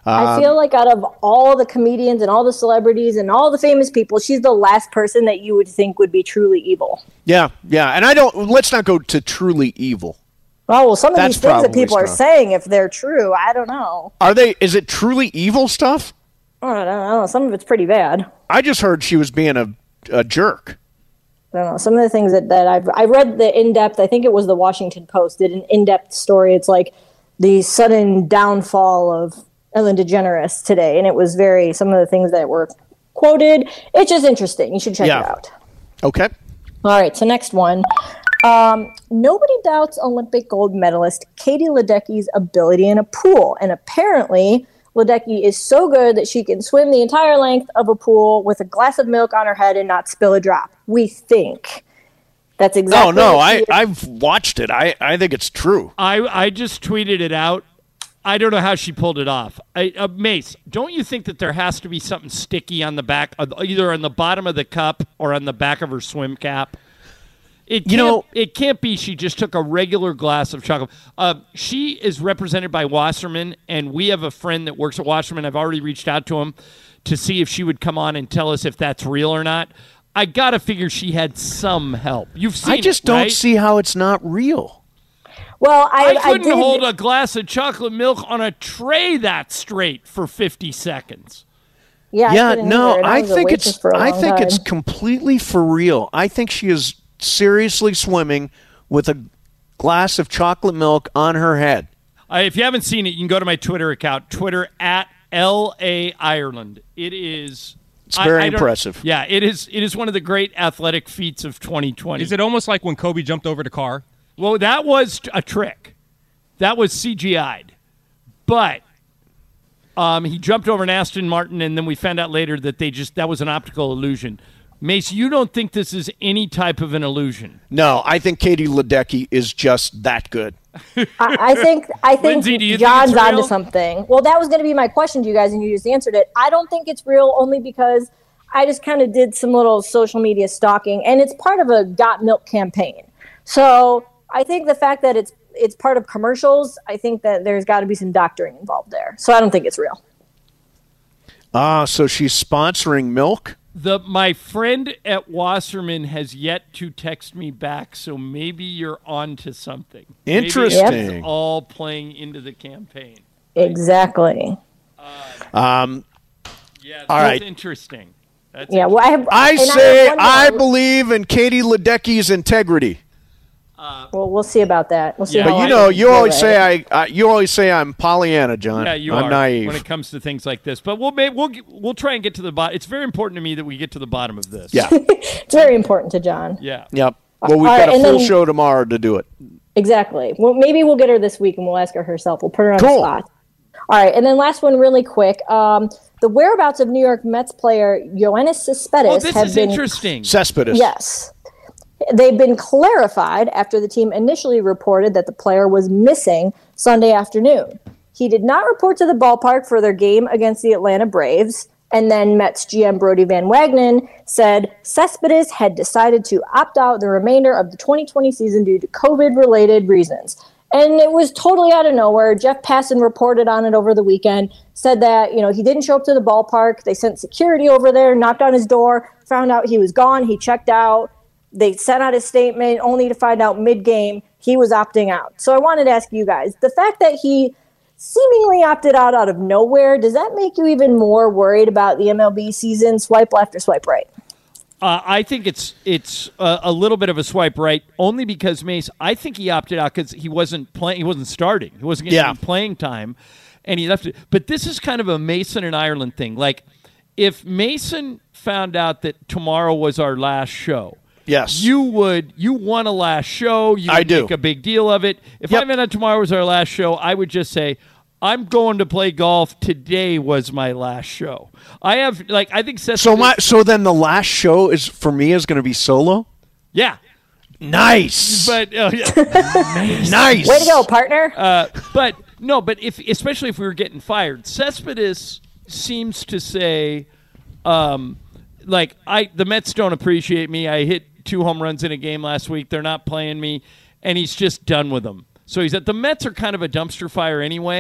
I feel like out of all the comedians and all the celebrities and all the famous people, she's the last person that you would think would be truly evil. Yeah, yeah. And I don't, let's not go to truly evil. Oh, well, some of That's these things that people probably are strong. saying, if they're true, I don't know. Are they, is it truly evil stuff? I don't know. Some of it's pretty bad. I just heard she was being a, a jerk. I don't know. Some of the things that, that I've I read the in-depth, I think it was the Washington Post, did an in-depth story. It's like the sudden downfall of Ellen DeGeneres today. And it was very, some of the things that were quoted. It's just interesting. You should check Yeah. it out. Okay. All right. So next one. Um, nobody doubts Olympic gold medalist Katie Ledecky's ability in a pool. And apparently Ledecky is so good that she can swim the entire length of a pool with a glass of milk on her head and not spill a drop. We think. That's exactly Oh, no, what I, she is. I've watched it. I, I think it's true. I, I just tweeted it out. I don't know how she pulled it off. I, uh, Mace, don't you think that there has to be something sticky on the back, uh, either on the bottom of the cup or on the back of her swim cap? It You can't, know- it can't be she just took a regular glass of chocolate. Uh, she is represented by Wasserman, and we have a friend that works at Wasserman. I've already reached out to him to see if she would come on and tell us if that's real or not. I got to figure she had some help. You've seen I just it, don't right? see how it's not real. Well, I, I couldn't did, hold a glass of chocolate milk on a tray that straight for fifty seconds. Yeah, yeah, I couldn't no, either, and I was a think waitress it's for a I long think time. it's completely for real. I think she is seriously swimming with a glass of chocolate milk on her head. Uh, if you haven't seen it, you can go to my Twitter account, Twitter at L A Ireland. It is. It's very I- I don't- impressive. Yeah, it is. It is one of the great athletic feats of twenty twenty. Is it almost like when Kobe jumped over the car? Well, that was t- a trick. That was C G I'd. But um, he jumped over an Aston Martin, and then we found out later that they just that was an optical illusion. Mace, you don't think this is any type of an illusion? No, I think Katie Ledecky is just that good. I, I think I think Lindsay, do you think John's it's real? onto something. Well, that was going to be my question to you guys, and you just answered it. I don't think it's real, only because I just kind of did some little social media stalking, and it's part of a Got Milk campaign. So I think the fact that it's it's part of commercials, I think that there's got to be some doctoring involved there. So I don't think it's real. Ah, so she's sponsoring milk? The my friend at Wasserman has yet to text me back, so maybe you're on to something. Maybe Interesting. it's all playing into the campaign. Exactly. Um, Yeah, that's All right. interesting. That's Yeah. Well, I have. I and have say one I more. believe in Katie Ledecky's integrity. Well, we'll see about that. We'll see. Yeah, how But you I know, you feel always it. say I, I. You always say I'm Pollyanna, John. Yeah, you I'm are naive. when it comes to things like this. But we'll maybe, we'll get- we'll try and get to the bottom. It's very important to me that we get to the bottom of this. Yeah. It's very important to John. Yeah. Yep. Well, we've All got right, a and full then- show tomorrow to do it. Exactly. Well, maybe we'll get her this week and we'll ask her herself. We'll put her on Cool. the spot. All right. And then last one really quick. Um, the whereabouts of New York Mets player Yoenis Cespedes Oh, this have is been interesting. Cespedes. Yes. They've been clarified after the team initially reported that the player was missing Sunday afternoon. He did not report to the ballpark for their game against the Atlanta Braves. And then Mets G M Brody Van Wagenen said Cespedes had decided to opt out the remainder of the twenty twenty season due to COVID-related reasons. And it was totally out of nowhere. Jeff Passan reported on it over the weekend, said that, you know, he didn't show up to the ballpark. They sent security over there, knocked on his door, found out he was gone. He checked out. They sent out a statement only to find out mid-game he was opting out. So I wanted to ask you guys, the fact that he seemingly opted out out of nowhere, does that make you even more worried about the M L B season? Swipe left or swipe right? Uh, I think it's it's a, a little bit of a swipe right, only because Mace. I think he opted out because he wasn't playing. He wasn't starting. He wasn't getting Yeah. any playing time, and he left it. But this is kind of a Mason and Ireland thing. Like, if Mason found out that tomorrow was our last show, Yes. you would you want a last show. You would I do. make a big deal of it. If Yep. I found out tomorrow was our last show, I would just say, I'm going to play golf. Today was my last show. I have like I think Seth. So my so then the last show is for me is going to be solo. yeah, Nice. but uh, yeah. nice. Way to go, partner. Uh, but no, but if especially if we were getting fired, Cespedes seems to say, um, like I the Mets don't appreciate me. I hit two home runs in a game last week. They're not playing me, and he's just done with them. So he's at the Mets are kind of a dumpster fire anyway.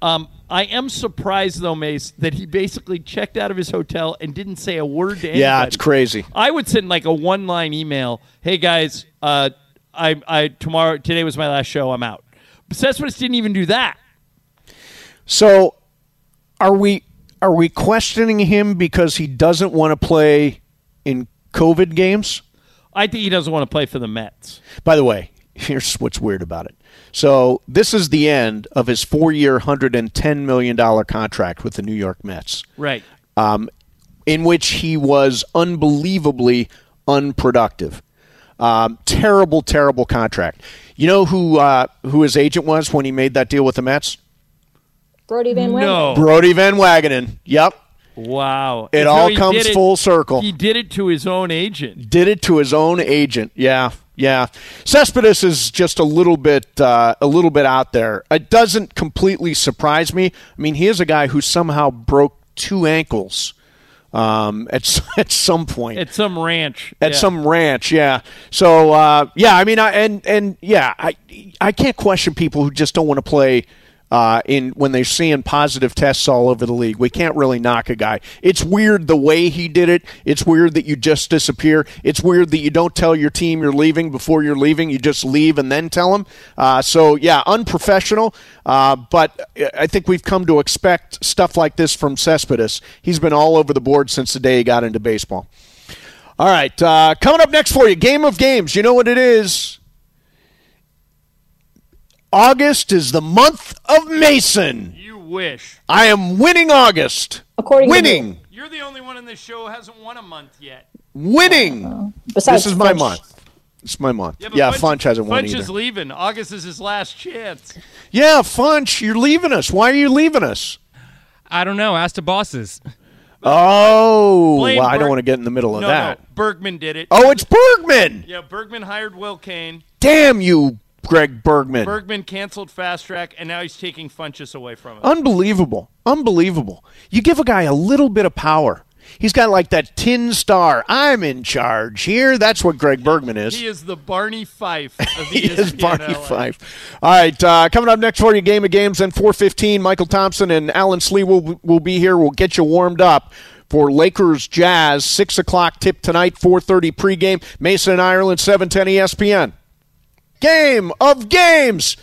Um, I am surprised, though, Mace, that he basically checked out of his hotel and didn't say a word to anybody. Yeah, it's crazy. I would send like a one-line email. Hey guys, uh, I, I tomorrow today was my last show. I'm out. But Cespedes didn't even do that. So, are we are we questioning him because he doesn't want to play in COVID games? I think he doesn't want to play for the Mets. By the way, here's what's weird about it. So this is the end of his four-year, one hundred ten million dollars contract with the New York Mets. Right. Um, in which he was unbelievably unproductive. Um, terrible, terrible contract. You know who uh, who his agent was when he made that deal with the Mets? Brody Van Wagenen. No. Brody Van Wagenen. Yep. Wow. It So all he comes did it- full circle. He did it to his own agent. Did it to his own agent. Yeah, yeah. Cespedes is just a little bit, uh, a little bit out there. It doesn't completely surprise me. I mean, he is a guy who somehow broke two ankles um, at at some point. At some ranch. At Yeah. some ranch, yeah. So, uh, yeah, I mean, I, and and yeah, I I can't question people who just don't want to play uh, in when they're seeing positive tests all over the league. We can't really knock a guy. It's weird the way he did it. It's weird that you just disappear. It's weird that you don't tell your team you're leaving before you're leaving. You just leave and then tell them. Uh, so, yeah, unprofessional. Uh, but I think we've come to expect stuff like this from Cespedes. He's been all over the board since the day he got into baseball. All right, uh, coming up next for you, Game of Games. You know what it is. August is the month of Mason. You wish. I am winning August. According to winning. You're the only one in this show who hasn't won a month yet. Winning. Besides This is my Fudge. month. It's my month. Yeah, but Funch hasn't won Funch either. is leaving. August is his last chance. Yeah, Funch, you're leaving us. Why are you leaving us? I don't know. Ask the bosses. Oh, Blame well, I don't Berg- want to get in the middle of No, that. no. Bergman did it. Oh, it's Bergman. Yeah, Bergman hired Will Kane. Damn you, Greg Bergman. Bergman canceled Fast Track, and now he's taking Funchess away from it. Unbelievable. Unbelievable. You give a guy a little bit of power. He's got like that tin star. I'm in charge here. That's what Greg Bergman is. He is the Barney Fife of He E S P N is Barney L A. Fife. All right, uh, coming up next for you, Game of Games and four fifteen. Michael Thompson and Alan Slee will, will be here. We'll get you warmed up for Lakers Jazz. six o'clock tip tonight, four thirty pregame. Mason and Ireland, seven ten E S P N. Game of Games.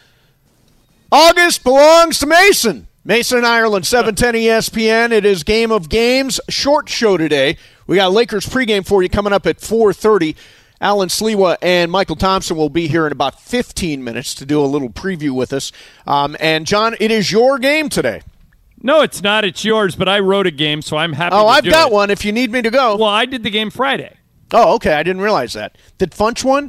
August belongs to Mason. Mason and Ireland, seven ten E S P N. It is Game of Games. Short show today. We got Lakers pregame for you coming up at four thirty. Alan Sliwa and Michael Thompson will be here in about fifteen minutes to do a little preview with us. Um, and, John, it is your game today. No, it's not. It's yours, but I wrote a game, so I'm happy Oh, to I've do got it. one if you need me to go. Well, I did the game Friday. Oh, okay. I didn't realize that. Did Funch won?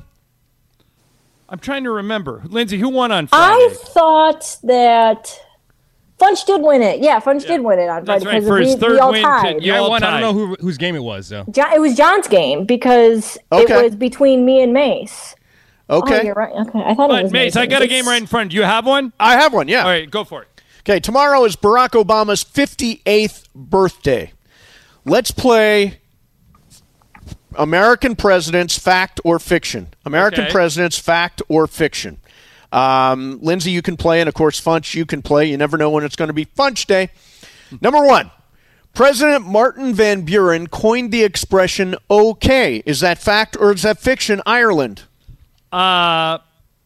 I'm trying to remember. Lindsay, who won on Friday? I thought that Funch did win it. Yeah, Funch Yeah. did win it on That's Friday right, for because his we, third we all win to- tied. You Yeah, I all won. I don't tied. know who, whose game it was, though. John, it was John's game because Okay. it was between me and Mace. Okay. Oh, you're right. Okay, I thought it But, was Mace, I got a It's- game right in front. Do you have one? I have one, yeah. All right, go for it. Okay, tomorrow is Barack Obama's fifty-eighth birthday. Let's play American Presidents, Fact or Fiction. American Okay. Presidents, Fact or Fiction. Um, Lindsay, you can play, and, of course, Funch, you can play. You never know when it's going to be Funch Day. Number one, President Martin Van Buren coined the expression okay. Is that fact or is that fiction, Ireland? Uh,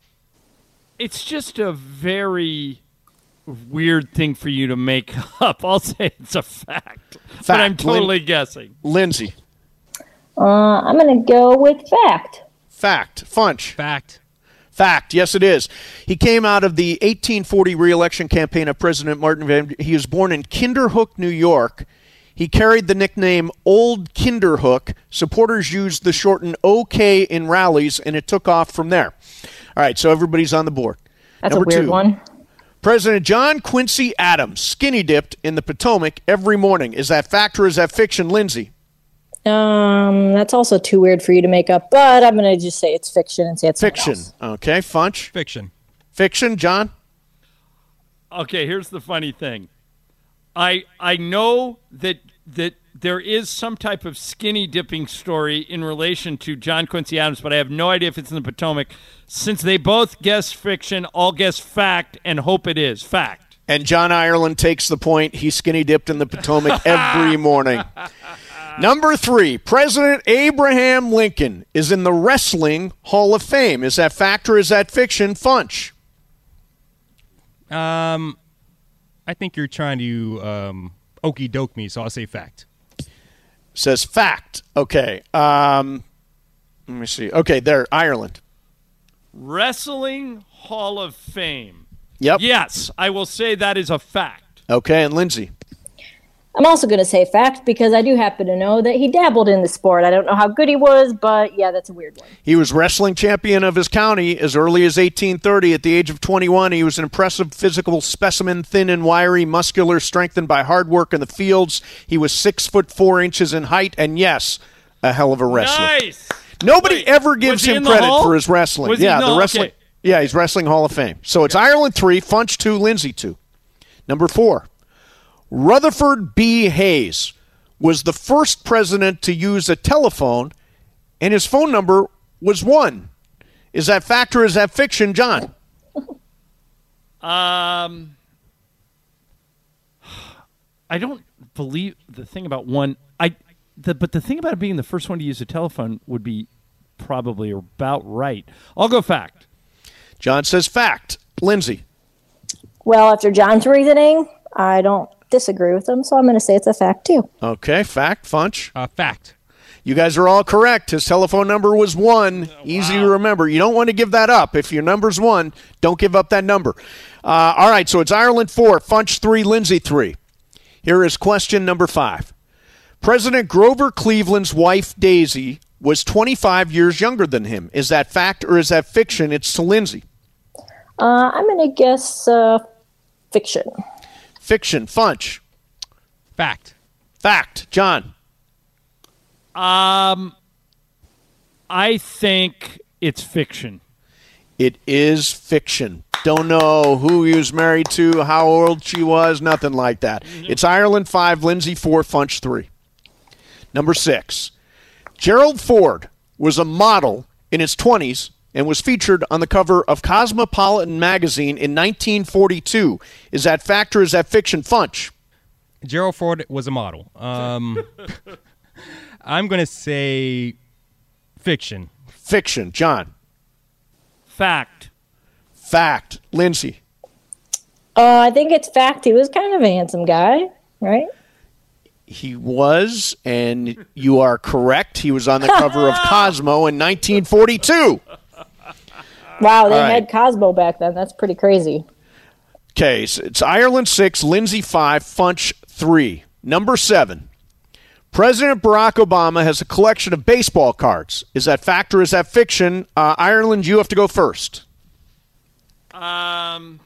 it's just a very weird thing for you to make up. I'll say it's a fact, but Fact. I'm totally guessing. Lindsay. Uh, I'm going to go with fact. Fact. Funch. Fact. Fact. Yes, it is. He came out of the eighteen forty re-election campaign of President Martin Van. He was born in Kinderhook, New York. He carried the nickname Old Kinderhook. Supporters used the shortened O K in rallies, and it took off from there. All right, so everybody's on the board. That's Number a weird two, one. President John Quincy Adams skinny dipped in the Potomac every morning. Is that fact or is that fiction, Lindsay? Um, that's also too weird for you to make up, but I'm going to just say it's fiction and say it's something Fiction. else. Okay, Funch. Fiction. Fiction, John. Okay, here's the funny thing. I I know that that there is some type of skinny dipping story in relation to John Quincy Adams, but I have no idea if it's in the Potomac. Since they both guess fiction, I'll guess fact and hope it is fact. And John Ireland takes the point. He skinny dipped in the Potomac every morning. Number three, President Abraham Lincoln is in the Wrestling Hall of Fame. Is that fact or is that fiction? Funch. Um, I think you're trying to um, okey doke me, so I'll say fact. Says fact. Okay. Um, let me see. Okay, there, Ireland. Wrestling Hall of Fame. Yep. Yes, I will say that is a fact. Okay, and Lindsay. I'm also going to say fact because I do happen to know that he dabbled in the sport. I don't know how good he was, but yeah, that's a weird one. He was wrestling champion of his county as early as eighteen thirty. At the age of twenty-one, he was an impressive physical specimen, thin and wiry, muscular, strengthened by hard work in the fields. He was six foot four inches in height, and yes, a hell of a wrestler. Nice. Nobody Wait, ever gives him credit hall? for his wrestling. Was he yeah, in the the hall? wrestling. Okay. Yeah, he's Wrestling Hall of Fame. So it's Ireland three, Funch two, Lindsay two. Number four. Rutherford B. Hayes was the first president to use a telephone, and his phone number was one. Is that fact or is that fiction, John? Um, I don't believe the thing about one. I, the, but the thing about being the first one to use a telephone would be probably about right. I'll go fact. John says fact. Lindsay. Well, after John's reasoning, I don't disagree with him, so I'm going to say it's a fact too. Okay, fact, Funch. Uh, fact. You guys are all correct. His telephone number was one. Oh, Easy wow. to remember. You don't want to give that up. If your number's one, don't give up that number. Uh, all right, so it's Ireland four, Funch three, Lindsay three. Here is question number five. President Grover Cleveland's wife, Daisy, was twenty-five years younger than him. Is that fact or is that fiction? It's to Lindsay. Uh, I'm going to guess uh, fiction. Fiction. Funch. Fact. Fact. John. Um, I think it's fiction. It is fiction. Don't know who he was married to, how old she was, nothing like that. Mm-hmm. It's Ireland five, Lindsay four, Funch three. Number six. Gerald Ford was a model in his twenties and was featured on the cover of Cosmopolitan magazine in nineteen forty-two. Is that fact or is that fiction? Funch. Gerald Ford was a model. Um, I'm going to say fiction. Fiction. John. Fact. Fact. Lindsay. Uh, I think it's fact. He was kind of a handsome guy, right? He was, and you are correct. He was on the cover of Cosmo in nineteen forty-two. Wow, they All right. had Cosmo back then. That's pretty crazy. Okay, so it's Ireland six, Lindsay five, Funch three. Number seven. President Barack Obama has a collection of baseball cards. Is that fact or is that fiction? Uh, Ireland, you have to go first. Um,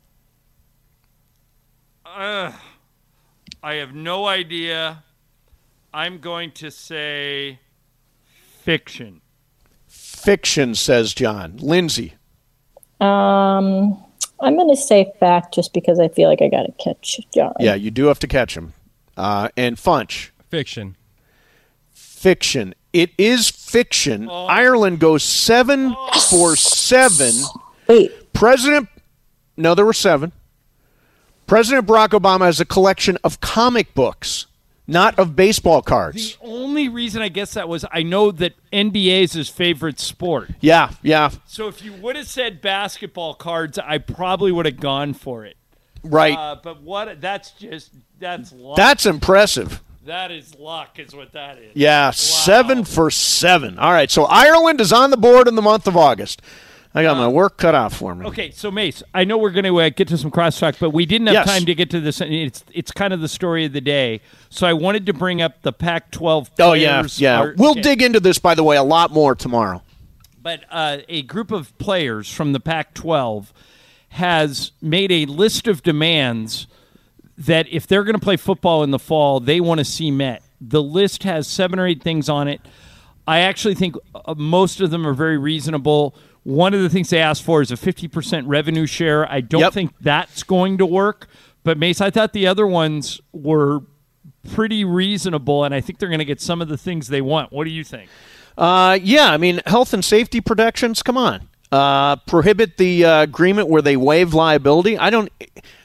uh, I have no idea. I'm going to say fiction. Fiction, says John. Lindsay. Um, I'm going to say fact just because I feel like I got to catch John. Yeah, you do have to catch him. Uh, and Funch. Fiction. Fiction. It is fiction. Oh. Ireland goes seven oh. for seven. Wait. President, no, there were seven. President Barack Obama has a collection of comic books, not of baseball cards. The only reason I guess that was I know that N B A is his favorite sport. Yeah, yeah. So if you would have said basketball cards, I probably would have gone for it. Right. Uh, but what? That's just that's luck. That's impressive. That is luck, is what that is. Yeah, wow. seven for seven. All right, so Ireland is on the board in the month of August. I got my work cut out for me. Okay, so Mace, I know we're going to uh, get to some crosstalk, but we didn't have yes. time to get to this. It's it's kind of the story of the day. So I wanted to bring up the Pac twelve players. Oh, yeah, yeah. Are, we'll okay. dig into this, by the way, a lot more tomorrow. But uh, a group of players from the Pac twelve has made a list of demands that if they're going to play football in the fall, they want to see met. The list has seven or eight things on it. I actually think uh, most of them are very reasonable. One of the things they asked for is a fifty percent revenue share. I don't yep. think that's going to work. But, Mace, I thought the other ones were pretty reasonable, and I think they're going to get some of the things they want. What do you think? Uh, yeah, I mean, health and safety protections, come on. Uh, prohibit the uh, agreement where they waive liability. I don't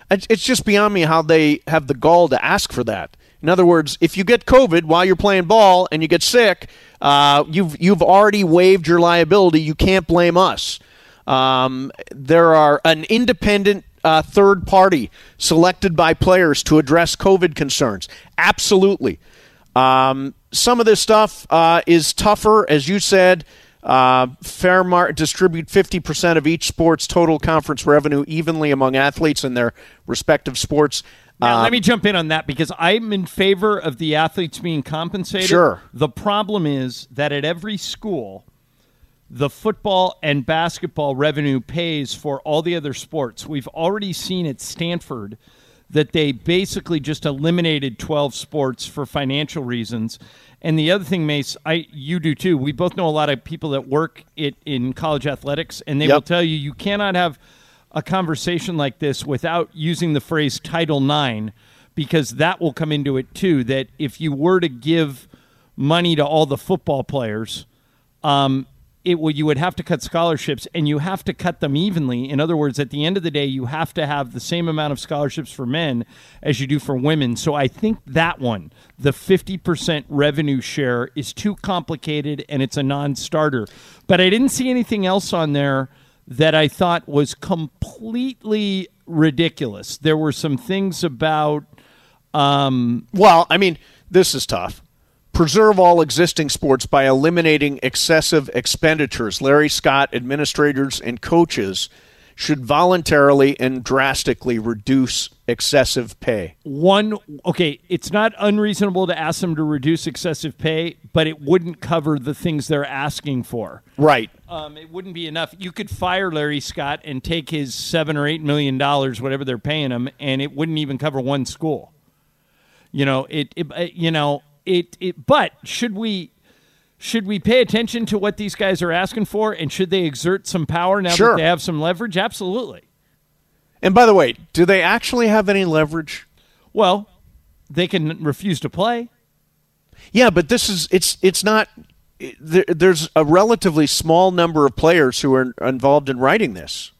It's just beyond me how they have the gall to ask for that. In other words, if you get COVID while you're playing ball and you get sick, uh, you've you've already waived your liability. You can't blame us. Um, there are an independent uh, third party selected by players to address COVID concerns. Absolutely. Um, some of this stuff uh, is tougher, as you said. Uh, fair mar- distribute fifty percent of each sport's total conference revenue evenly among athletes in their respective sports. Now, um, let me jump in on that because I'm in favor of the athletes being compensated. Sure. The problem is that at every school, the football and basketball revenue pays for all the other sports. We've already seen at Stanford that they basically just eliminated twelve sports for financial reasons. And the other thing, Mace, I you do too. We both know a lot of people that work it in college athletics, and they Yep. will tell you you cannot have a conversation like this without using the phrase Title nine, because that will come into it too, that if you were to give money to all the football players, um, it would you would have to cut scholarships, and you have to cut them evenly. In other words, at the end of the day, you have to have the same amount of scholarships for men as you do for women. So I think that one, the fifty percent revenue share, is too complicated, and it's a non-starter. But I didn't see anything else on there that I thought was completely ridiculous. There were some things about... Um, well, I mean, this is tough. Preserve all existing sports by eliminating excessive expenditures. Larry Scott, administrators, and coaches should voluntarily and drastically reduce excessive pay. One, okay, it's not unreasonable to ask them to reduce excessive pay, but it wouldn't cover the things they're asking for. Right. Um, it wouldn't be enough. You could fire Larry Scott and take his seven or eight million dollars, whatever they're paying him, and it wouldn't even cover one school. You know, it. it you know, it. It. But should we? Should we pay attention to what these guys are asking for, and should they exert some power now Sure. that they have some leverage? Absolutely. And by the way, do they actually have any leverage? Well, they can refuse to play. Yeah, but this is it's it's not. It, there, there's a relatively small number of players who are involved in writing this.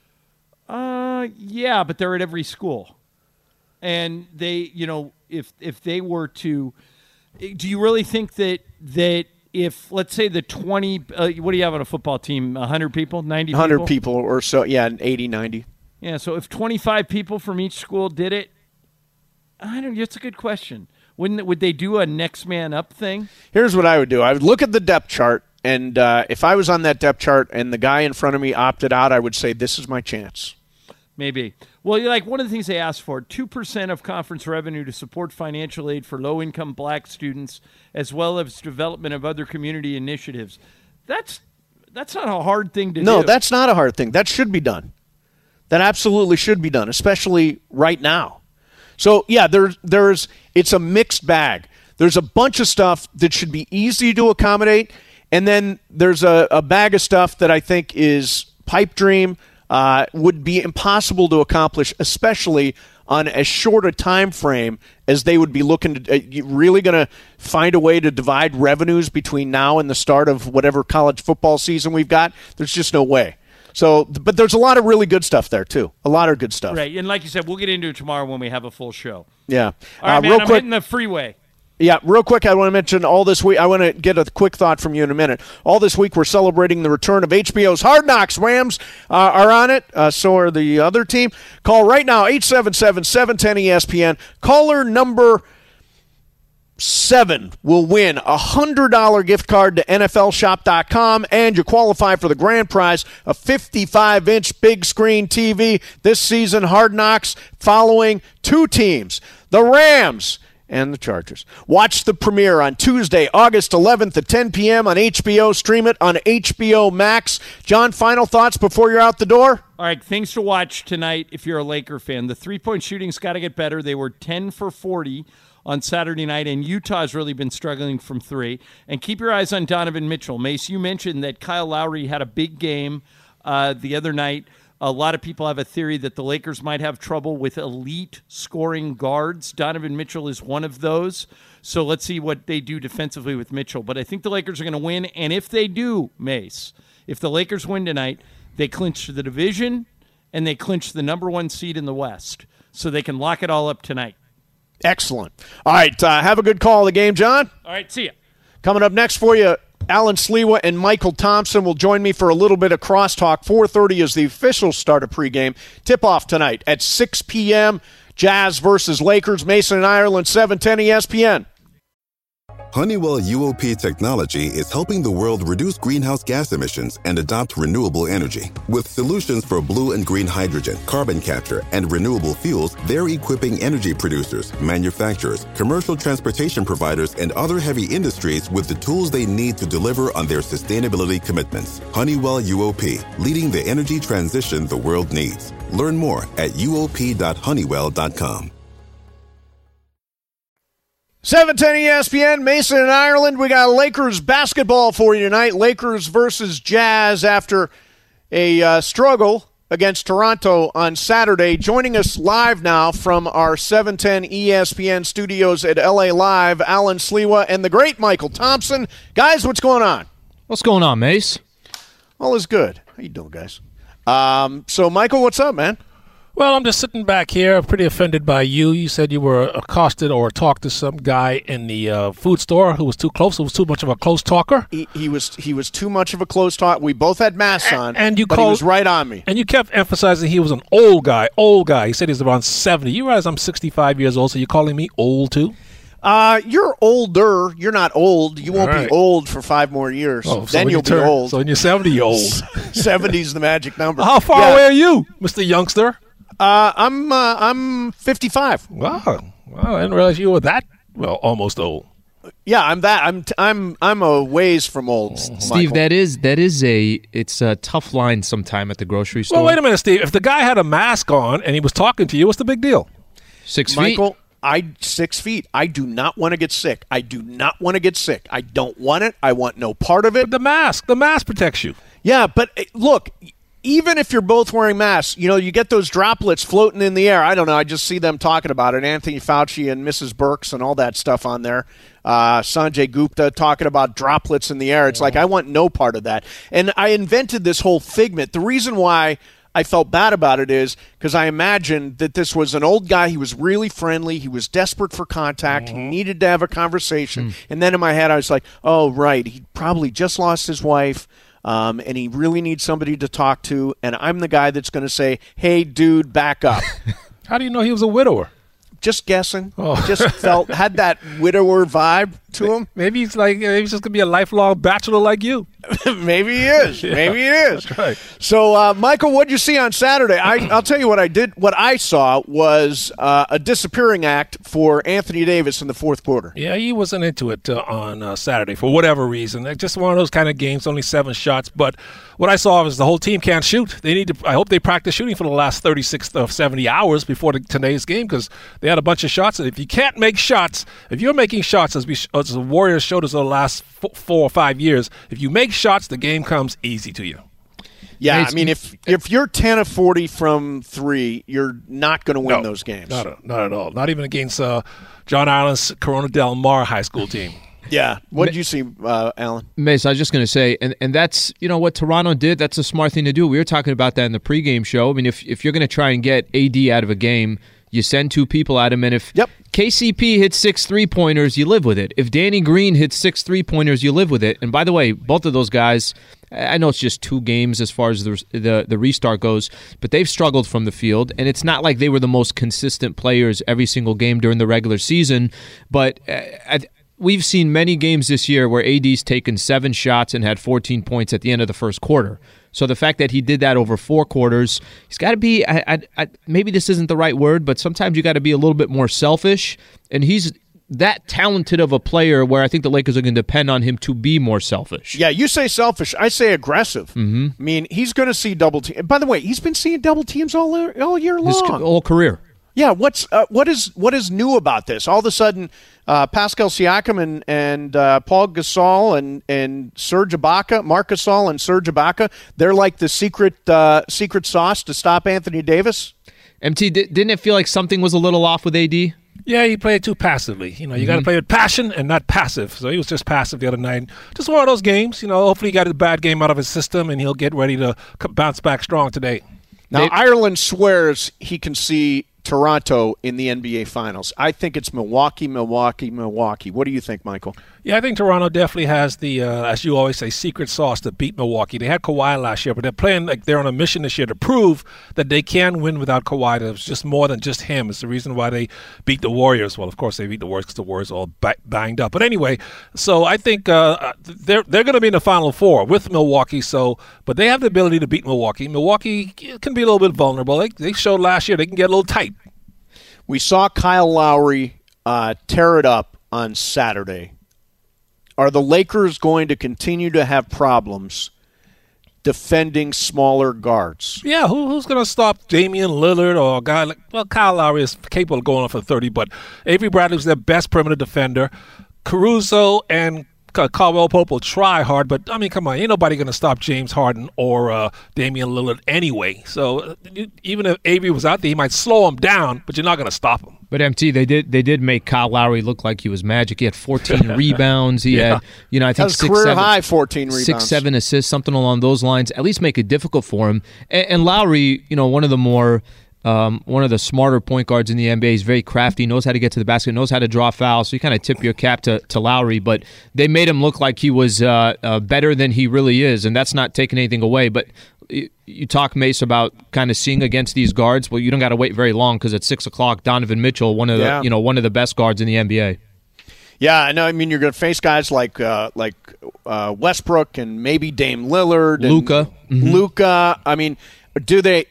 Uh, yeah, but they're at every school, and they, you know, if if they were to, do you really think that that if, let's say, the twenty, uh, what do you have on a football team? one hundred people, ninety people? one hundred people or so, yeah, eighty, ninety. Yeah, so if twenty-five people from each school did it, I don't know, it's a good question. Wouldn't would they do a next man up thing? Here's what I would do. I would look at the depth chart, and uh, if I was on that depth chart and the guy in front of me opted out, I would say, this is my chance. Maybe. Well, you're like one of the things they asked for, two percent of conference revenue to support financial aid for low-income black students, as well as development of other community initiatives. That's that's not a hard thing to No, do. that's not a hard thing. That should be done. That absolutely should be done, especially right now. So, yeah, there's, there's, it's a mixed bag. There's a bunch of stuff that should be easy to accommodate, and then there's a, a bag of stuff that I think is pipe dream, uh, would be impossible to accomplish, especially on as short a time frame as they would be looking to. Uh, you really going to find a way to divide revenues between now and the start of whatever college football season we've got? There's just no way. So, but there's a lot of really good stuff there, too. A lot of good stuff. Right, and like you said, we'll get into it tomorrow when we have a full show. Yeah. All right, uh, man, real I'm quick, hitting the freeway. Yeah, real quick, I want to mention all this week. I want to get a quick thought from you in a minute. All this week, we're celebrating the return of H B O's Hard Knocks. Rams uh, are on it. Uh, so are the other team. Call right now, eight seven seven, seven one zero, E S P N. Caller number seven will win a one hundred dollars gift card to N F L shop dot com, and you qualify for the grand prize, a fifty-five inch big screen T V. This season, Hard Knocks following two teams, the Rams and the Chargers. Watch the premiere on Tuesday, August eleventh at ten p.m. on H B O. Stream it on H B O Max. John, final thoughts before you're out the door? All right, things to watch tonight if you're a Laker fan. The three-point shooting's got to get better. They were ten for forty on Saturday night, and Utah's really been struggling from three. And keep your eyes on Donovan Mitchell. Mace, you mentioned that Kyle Lowry had a big game uh, the other night. A lot of people have a theory that the Lakers might have trouble with elite scoring guards. Donovan Mitchell is one of those. So let's see what they do defensively with Mitchell. But I think the Lakers are going to win. And if they do, Mace, if the Lakers win tonight, they clinch the division and they clinch the number one seed in the West. So they can lock it all up tonight. Excellent. All right, uh, have a good call of the game, John. All right, see ya. Coming up next for you, Alan Sliwa and Michael Thompson will join me for a little bit of crosstalk. four thirty is the official start of pregame. Tip-off tonight at six p.m. Jazz versus Lakers. Mason and Ireland, seven ten E S P N. Honeywell U O P technology is helping the world reduce greenhouse gas emissions and adopt renewable energy. With solutions for blue and green hydrogen, carbon capture, and renewable fuels, they're equipping energy producers, manufacturers, commercial transportation providers, and other heavy industries with the tools they need to deliver on their sustainability commitments. Honeywell U O P, leading the energy transition the world needs. Learn more at U O P dot honeywell dot com. seven ten E S P N, Mason and Ireland. We got Lakers basketball for you tonight. Lakers versus Jazz after a uh, struggle against Toronto on Saturday. Joining us live now from our seven ten E S P N studios at L A Live, Alan Sliwa and the great Michael Thompson. Guys, what's going on? What's going on, Mace? All is good. How you doing, guys? Um, so, Michael, what's up, man? Well, I'm just sitting back here, pretty offended by you. You said you were accosted or talked to some guy in the uh, food store who was too close, who was too much of a close talker. He, he was he was too much of a close talk. We both had masks on, and, and you but called, he was right on me. And you kept emphasizing he was an old guy, old guy. He said he's around seventy. You realize I'm sixty-five years old, so you're calling me old too? Uh, you're older. You're not old. You won't right. be old for five more years. Oh, so then you'll you turn, be old. So when you're seventy, you're old. seventy's the magic number. How far yeah. away are you, Mister Youngster? Uh, I'm uh, I'm fifty-five. Wow, wow! I didn't realize you were that well, almost old. Yeah, I'm that. I'm t- I'm I'm a ways from old. Steve, Michael. that is that is a it's a tough line sometime at the grocery store. Well, wait a minute, Steve. If the guy had a mask on and he was talking to you, what's the big deal? Six Michael, feet. I six feet. I do not want to get sick. I do not want to get sick. I don't want it. I want no part of it. But the mask, the mask protects you. Yeah, but uh, look. Even if you're both wearing masks, you know, you get those droplets floating in the air. I don't know. I just see them talking about it. Anthony Fauci and Missus Birx and all that stuff on there. Uh, Sanjay Gupta talking about droplets in the air. It's like, I want no part of that. And I invented this whole figment. The reason why I felt bad about it is because I imagined that this was an old guy. He was really friendly. He was desperate for contact. Mm-hmm. He needed to have a conversation. Mm. And then in my head, I was like, oh, right. He probably just lost his wife. Um, and he really needs somebody to talk to, and I'm the guy that's going to say, hey, dude, back up. How do you know he was a widower? Just guessing. Oh. Just felt, had that widower vibe to him. Maybe he's like, maybe he's just going to be a lifelong bachelor like you. Maybe he is. Yeah, Maybe he is. That's right. So, uh, Michael, what did you see on Saturday? I, I'll tell you what I did. What I saw was uh, a disappearing act for Anthony Davis in the fourth quarter. Yeah, he wasn't into it uh, on uh, Saturday for whatever reason. It's just one of those kind of games, only seven shots. But what I saw was the whole team can't shoot. They need to. I hope they practice shooting for the last thirty-six of seventy hours before the, today's game because they had a bunch of shots. And if you can't make shots, if you're making shots, as, we, as the Warriors showed us the last four, four or five years, if you make shots, the game comes easy to you. Yeah, I mean, if if you're ten of forty from three, you're not going to win no, those games. Not, a, not at all. Not even against uh, John Allen's Corona Del Mar high school team. Yeah. What did you see, uh, Alan? Mace, I was just going to say, and, and that's, you know, what Toronto did, that's a smart thing to do. We were talking about that in the pregame show. I mean, if if you're going to try and get A D out of a game, you send two people at him, and if yep. K C P hits six three-pointers, you live with it. If Danny Green hits six three-pointers, you live with it. And by the way, both of those guys, I know it's just two games as far as the, the the restart goes, but they've struggled from the field, and it's not like they were the most consistent players every single game during the regular season, but I, we've seen many games this year where A D's taken seven shots and had fourteen points at the end of the first quarter. So the fact that he did that over four quarters, he's got to be, I, I, I, maybe this isn't the right word, but sometimes you got to be a little bit more selfish, and he's that talented of a player where I think the Lakers are going to depend on him to be more selfish. Yeah, you say selfish. I say aggressive. Mm-hmm. I mean, he's going to see double teams. By the way, he's been seeing double teams all all year long. His whole career. Yeah, what's uh, what is what is new about this? All of a sudden, uh, Pascal Siakam and and uh, Paul Gasol and and Serge Ibaka, Marc Gasol and Serge Ibaka, they're like the secret uh, secret sauce to stop Anthony Davis. M T, didn't it feel like something was a little off with A D? Yeah, he played too passively. You know, you mm-hmm. got to play with passion and not passive. So he was just passive the other night. Just one of those games. You know, hopefully he got a bad game out of his system and he'll get ready to bounce back strong today. Now, they, Ireland swears he can see Toronto in the N B A Finals. I think it's Milwaukee, Milwaukee, Milwaukee. What do you think, Michael? Yeah, I think Toronto definitely has the, uh, as you always say, secret sauce to beat Milwaukee. They had Kawhi last year, but they're playing like they're on a mission this year to prove that they can win without Kawhi. It's just more than just him. It's the reason why they beat the Warriors. Well, of course, they beat the Warriors because the Warriors are all ba- banged up. But anyway, so I think uh, they're they're going to be in the Final Four with Milwaukee. So, but they have the ability to beat Milwaukee. Milwaukee can be a little bit vulnerable. They, they showed last year they can get a little tight. We saw Kyle Lowry uh, tear it up on Saturday. Are the Lakers going to continue to have problems defending smaller guards? Yeah, who, who's going to stop Damian Lillard or a guy like, well, Kyle Lowry is capable of going off for thirty, but Avery Bradley's their best perimeter defender. Caruso and Caldwell Pope will try hard, but, I mean, come on, ain't nobody going to stop James Harden or uh, Damian Lillard anyway. So uh, you, even if Avery was out there, he might slow him down, but you're not going to stop him. But M T, they did they did make Kyle Lowry look like he was magic. He had fourteen rebounds. He yeah. had, you know, I think that was six, career seven, high fourteen rebounds, six, seven assists, something along those lines. At least make it difficult for him. And, and Lowry, you know, one of the more um, one of the smarter point guards in the N B A. He's very crafty, knows how to get to the basket, knows how to draw fouls. So you kind of tip your cap to, to Lowry. But they made him look like he was uh, uh, better than he really is, and that's not taking anything away. But you talk, Mace, about kind of seeing against these guards. Well, you don't got to wait very long because at six o'clock, Donovan Mitchell, one of the yeah. you know one of the best guards in the N B A. Yeah, I know. I mean, you're going to face guys like uh, like uh, Westbrook and maybe Dame Lillard, Luka, mm-hmm. Luka. I mean, do they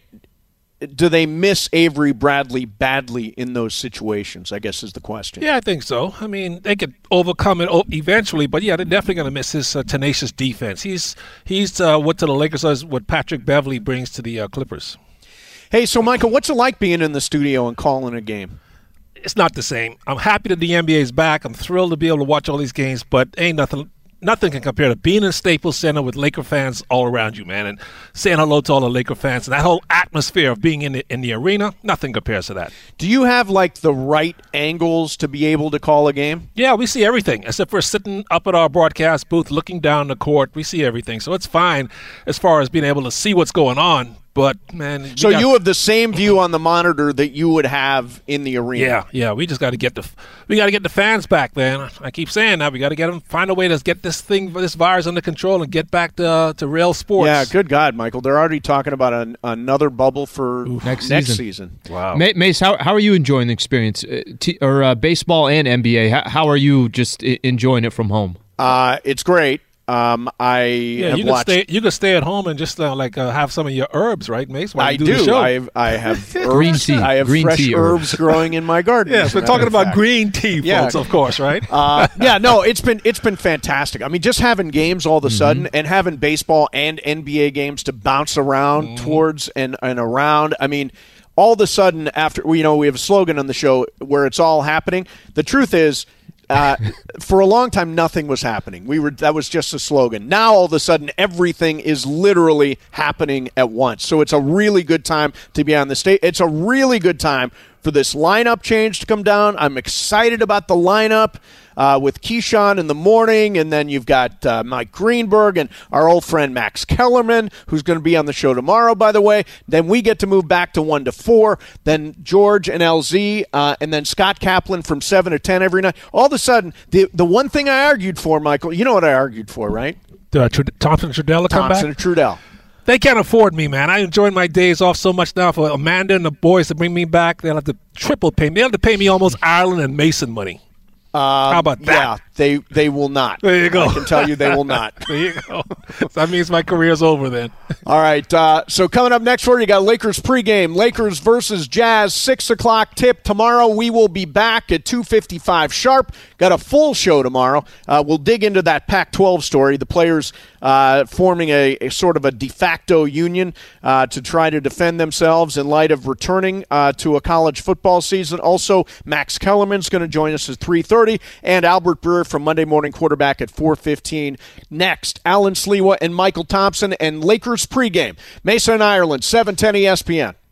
do they miss Avery Bradley badly in those situations? I guess is the question. Yeah, I think so. I mean, they could overcome it eventually, but yeah, they're definitely going to miss his uh, tenacious defense. He's he's uh, what to the Lakers is what Patrick Beverley brings to the uh, Clippers. Hey, so Michael, what's it like being in the studio and calling a game? It's not the same. I'm happy that the N B A is back. I'm thrilled to be able to watch all these games, but ain't nothing. Nothing can compare to being in Staples Center with Laker fans all around you, man, and saying hello to all the Laker fans. And that whole atmosphere of being in the, in the arena, nothing compares to that. Do you have, like, the right angles to be able to call a game? Yeah, we see everything, except we're sitting up at our broadcast booth looking down the court. We see everything. So it's fine as far as being able to see what's going on. But, man. So got, you have the same view on the monitor that you would have in the arena. Yeah, yeah. We just got to get the we got to get the fans back, man. I keep saying that. We got to get them, find a way to get this thing, this virus under control and get back to, uh, to real sports. Yeah, good God, Michael. They're already talking about an, another bubble for next, next season. season. Wow. Mace, how, how are you enjoying the experience? Uh, t- or uh, baseball and N B A, how, how are you just I- enjoying it from home? Uh, it's great. Um, I yeah, have you can watched. stay. You can stay at home and just uh, like uh, have some of your herbs, right, Mace? While I you do. do. The show. I have, I have herbs. Green tea. I have Green fresh tea herbs growing in my garden. Yes, we're talking about green tea, folks, yeah. of course, right? uh, yeah, no, it's been it's been fantastic. I mean, just having games all of a Mm-hmm. sudden and having baseball and N B A games to bounce around Mm-hmm. towards and, and around. I mean, all of a sudden, after you know, we have a slogan on the show where it's all happening. The truth is. Uh, for a long time, nothing was happening. We were that was just a slogan. Now, all of a sudden, everything is literally happening at once. So it's a really good time to be on the stage. It's a really good time for this lineup change to come down. I'm excited about the lineup uh, with Keyshawn in the morning, and then you've got uh, Mike Greenberg and our old friend Max Kellerman, who's going to be on the show tomorrow, by the way. Then we get to move back to one to four. Then George and L Z, uh, and then Scott Kaplan from seven to ten every night. All of a sudden, the the one thing I argued for, Michael, you know what I argued for, right? Uh, Tr- Thompson and Trudell come back. Thompson and Trudell. They can't afford me, man. I enjoy my days off so much now. For Amanda and the boys to bring me back, they'll have to triple pay me. They'll have to pay me almost Ireland and Mason money. Um, How about that? Yeah, they they will not. There you go. I can tell you they will not. There you go. So that means my career's over then. All right. Uh, so coming up next for you, got Lakers pregame. Lakers versus Jazz, six o'clock tip. Tomorrow we will be back at two fifty-five sharp. Got a full show tomorrow. Uh, we'll dig into that Pac twelve story. The players uh, forming a, a sort of a de facto union uh, to try to defend themselves in light of returning uh, to a college football season. Also, Max Kellerman's going to join us at three thirty, and Albert Breer from Monday Morning Quarterback at four fifteen. Next, Alan Sliwa and Michael Thompson and Lakers pregame. Mesa and Ireland, seven ten E S P N.